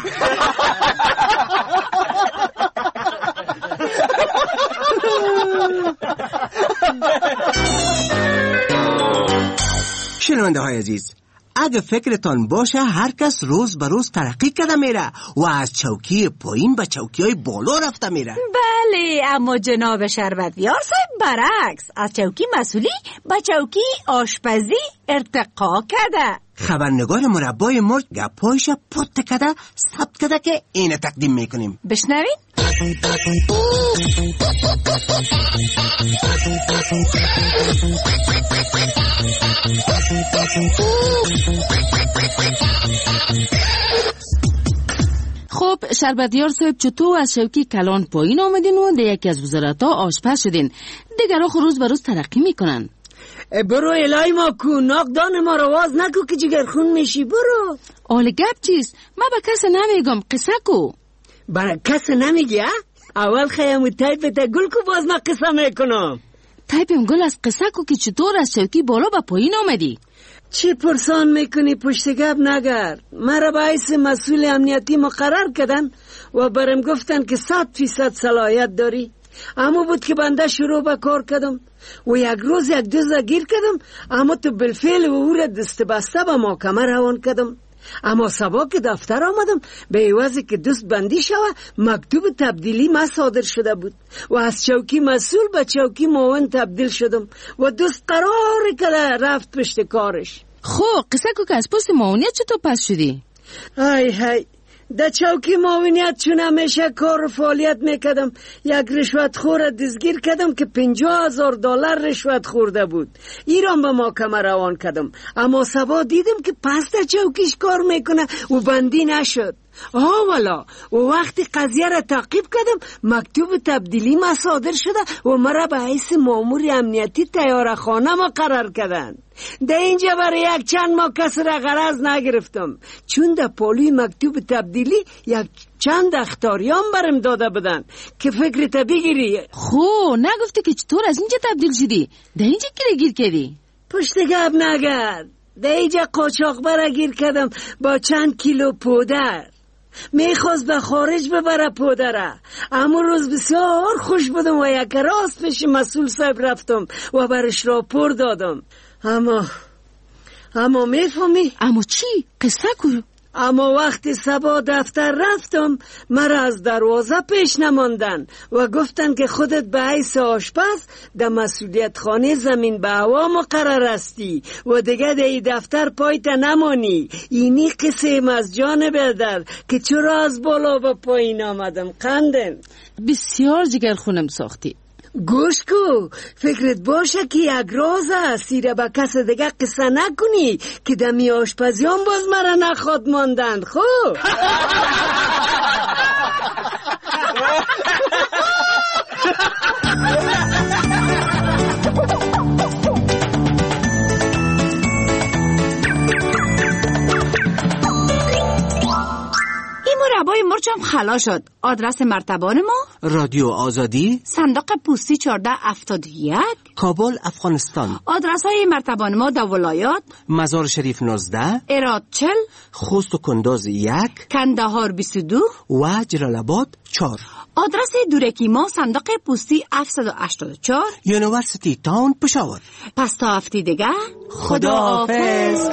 شنونده های عزیز، اگه فکرتان باشه هر کس روز به روز ترقی کرده میره و از چوکی پایین به چوکی های بالا رفته میره. بله، اما جناب شربتیار صاحب برعکس، از چوکی مسئولی به چوکی آشپزی ارتقا کرده. خبرنگار مربای مرد گپایش پت کده ثبت کده که اینه تقدیم میکنیم. بشنوین؟ خب شربتیار صاحب، چطور از شوکی کلان پایین آمدین و در یکی از وزارت‌ها آشپز شدین؟ دیگرها خو روز به روز ترقی میکنن. برو الهی ما کو، ناقدان ما رو واز نکو که جگر خون میشی. برو. آل گپ چیست؟ ما به کس نمیگم، قصه کو. برای کس نمیگی ها؟ اول خیامو تایپ تا گل کو باز ما قصه میکنم. تایپم گل از قصه کو که چطور از شوکی بالا به پایین آمدی؟ چی پرسان میکنی؟ پشت گپ نگر. مرا باعث مسئول امنیتی مقرر کردن و برم گفتن که صد فیصد صلاحیت داری. اما بود که بنده شروع به کار کردم و یک روز یک دوز گیر کردم، اما تو بالفعل و او را دست بسته به محکمه روان کردم. اما سبا که دفتر آمدم به عوضی که دوست بندی شوه مکتوب تبدیلی ما صادر شده بود و از چوکی مسئول به چوکی معاون تبدیل شدم و دوست قرار کده رفت پشت کارش. خب قصه کو که از پست معاونیت چطور پس شدی؟ ای های در چوکی معاونیت چون همیشه کار و فعالیت میکردم، یک رشوت خور دزگیر کردم که پنجاه هزار دلار رشوت خورده بود. ایران به محکمه روان کردم، اما سبا دیدم که پس در چوکیش کار میکنه و بندی نشد. آه والا، و وقتی قضیه را تعقیب کردم مکتوب تبدیلی ما صادر شده و مرا به حیث مامور امنیتی طیاره‌خانه مقرر کردن. در اینجا برای یک چند ماه کس را غرض نگرفتم، چون در پالوی مکتوب تبدیلی یک چند اختاریان برم داده بدن که فکرت بگیری. خو نگفتی که چطور از اینجا تبدیل شدی؟ در اینجا گیر گیر کردی؟ پشت گپ نگرد، در اینجا قاچاق برا گیر کردم با چند کیلو پودر. میخواست به خارج ببره پودره، اما روز بسیار خوش بودم و یک راست پیش مسئول صاحب رفتم و برش راپور دادم. اما اما میفهمی؟ اما چی؟ قصه کو؟ اما وقتی صبح دفتر رفتم مرا از دروازه پیش نماندن و گفتن که خودت به حیث آشپز در مسئولیت خانه زمین به هوا مقرر هستی و دیگه در این دفتر پایت نمانی. اینی قصه از جانب در که چرا از بالا به پایین آمدم. قندن بسیار جگر خونم ساختی. گوش کو، فکرت باشه که یک راز است، سیره با کس دیگه قصه نکنی که دمی آشپزیان باز مرا نخواد ماندن. خب مربای مرچم خلا شد. آدرس مرتبان ما رادیو آزادی، صندوق پستی چهارده هفتاد و یک، کابل، افغانستان. آدرس های مرتبان ما در ولایات: مزار شریف نوزده، هرات چهل، خوست و کندوز یک، کندهار بیست و دو و جلال آباد چهار. آدرس دورکی ما صندوق پستی هفتصد و هشتاد و چهار، یونیورسیتی تاون، پشاور. پس تا هفته دیگه خدا حافظ.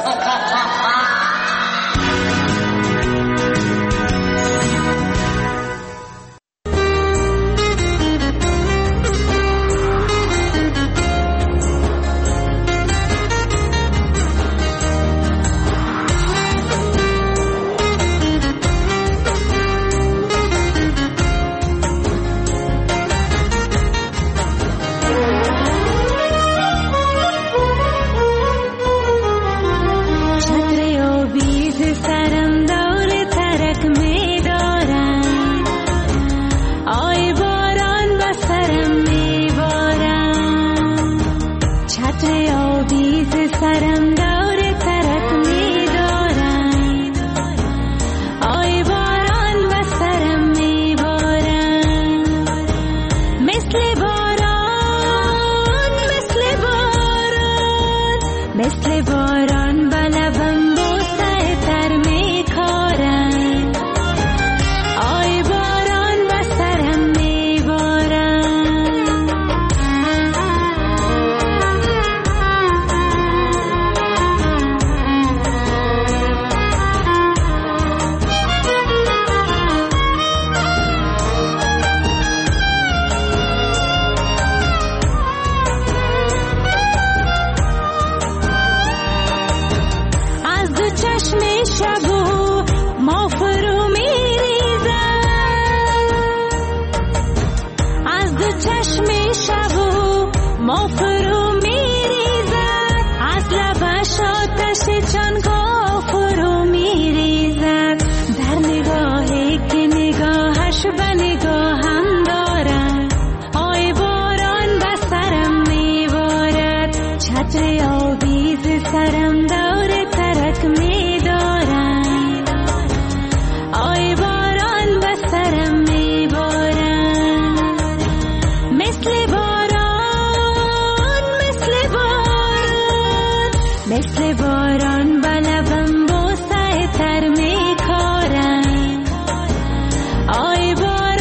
باران بلبم بوسه تر می کارن. آی باران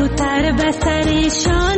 کبوتر به سرشان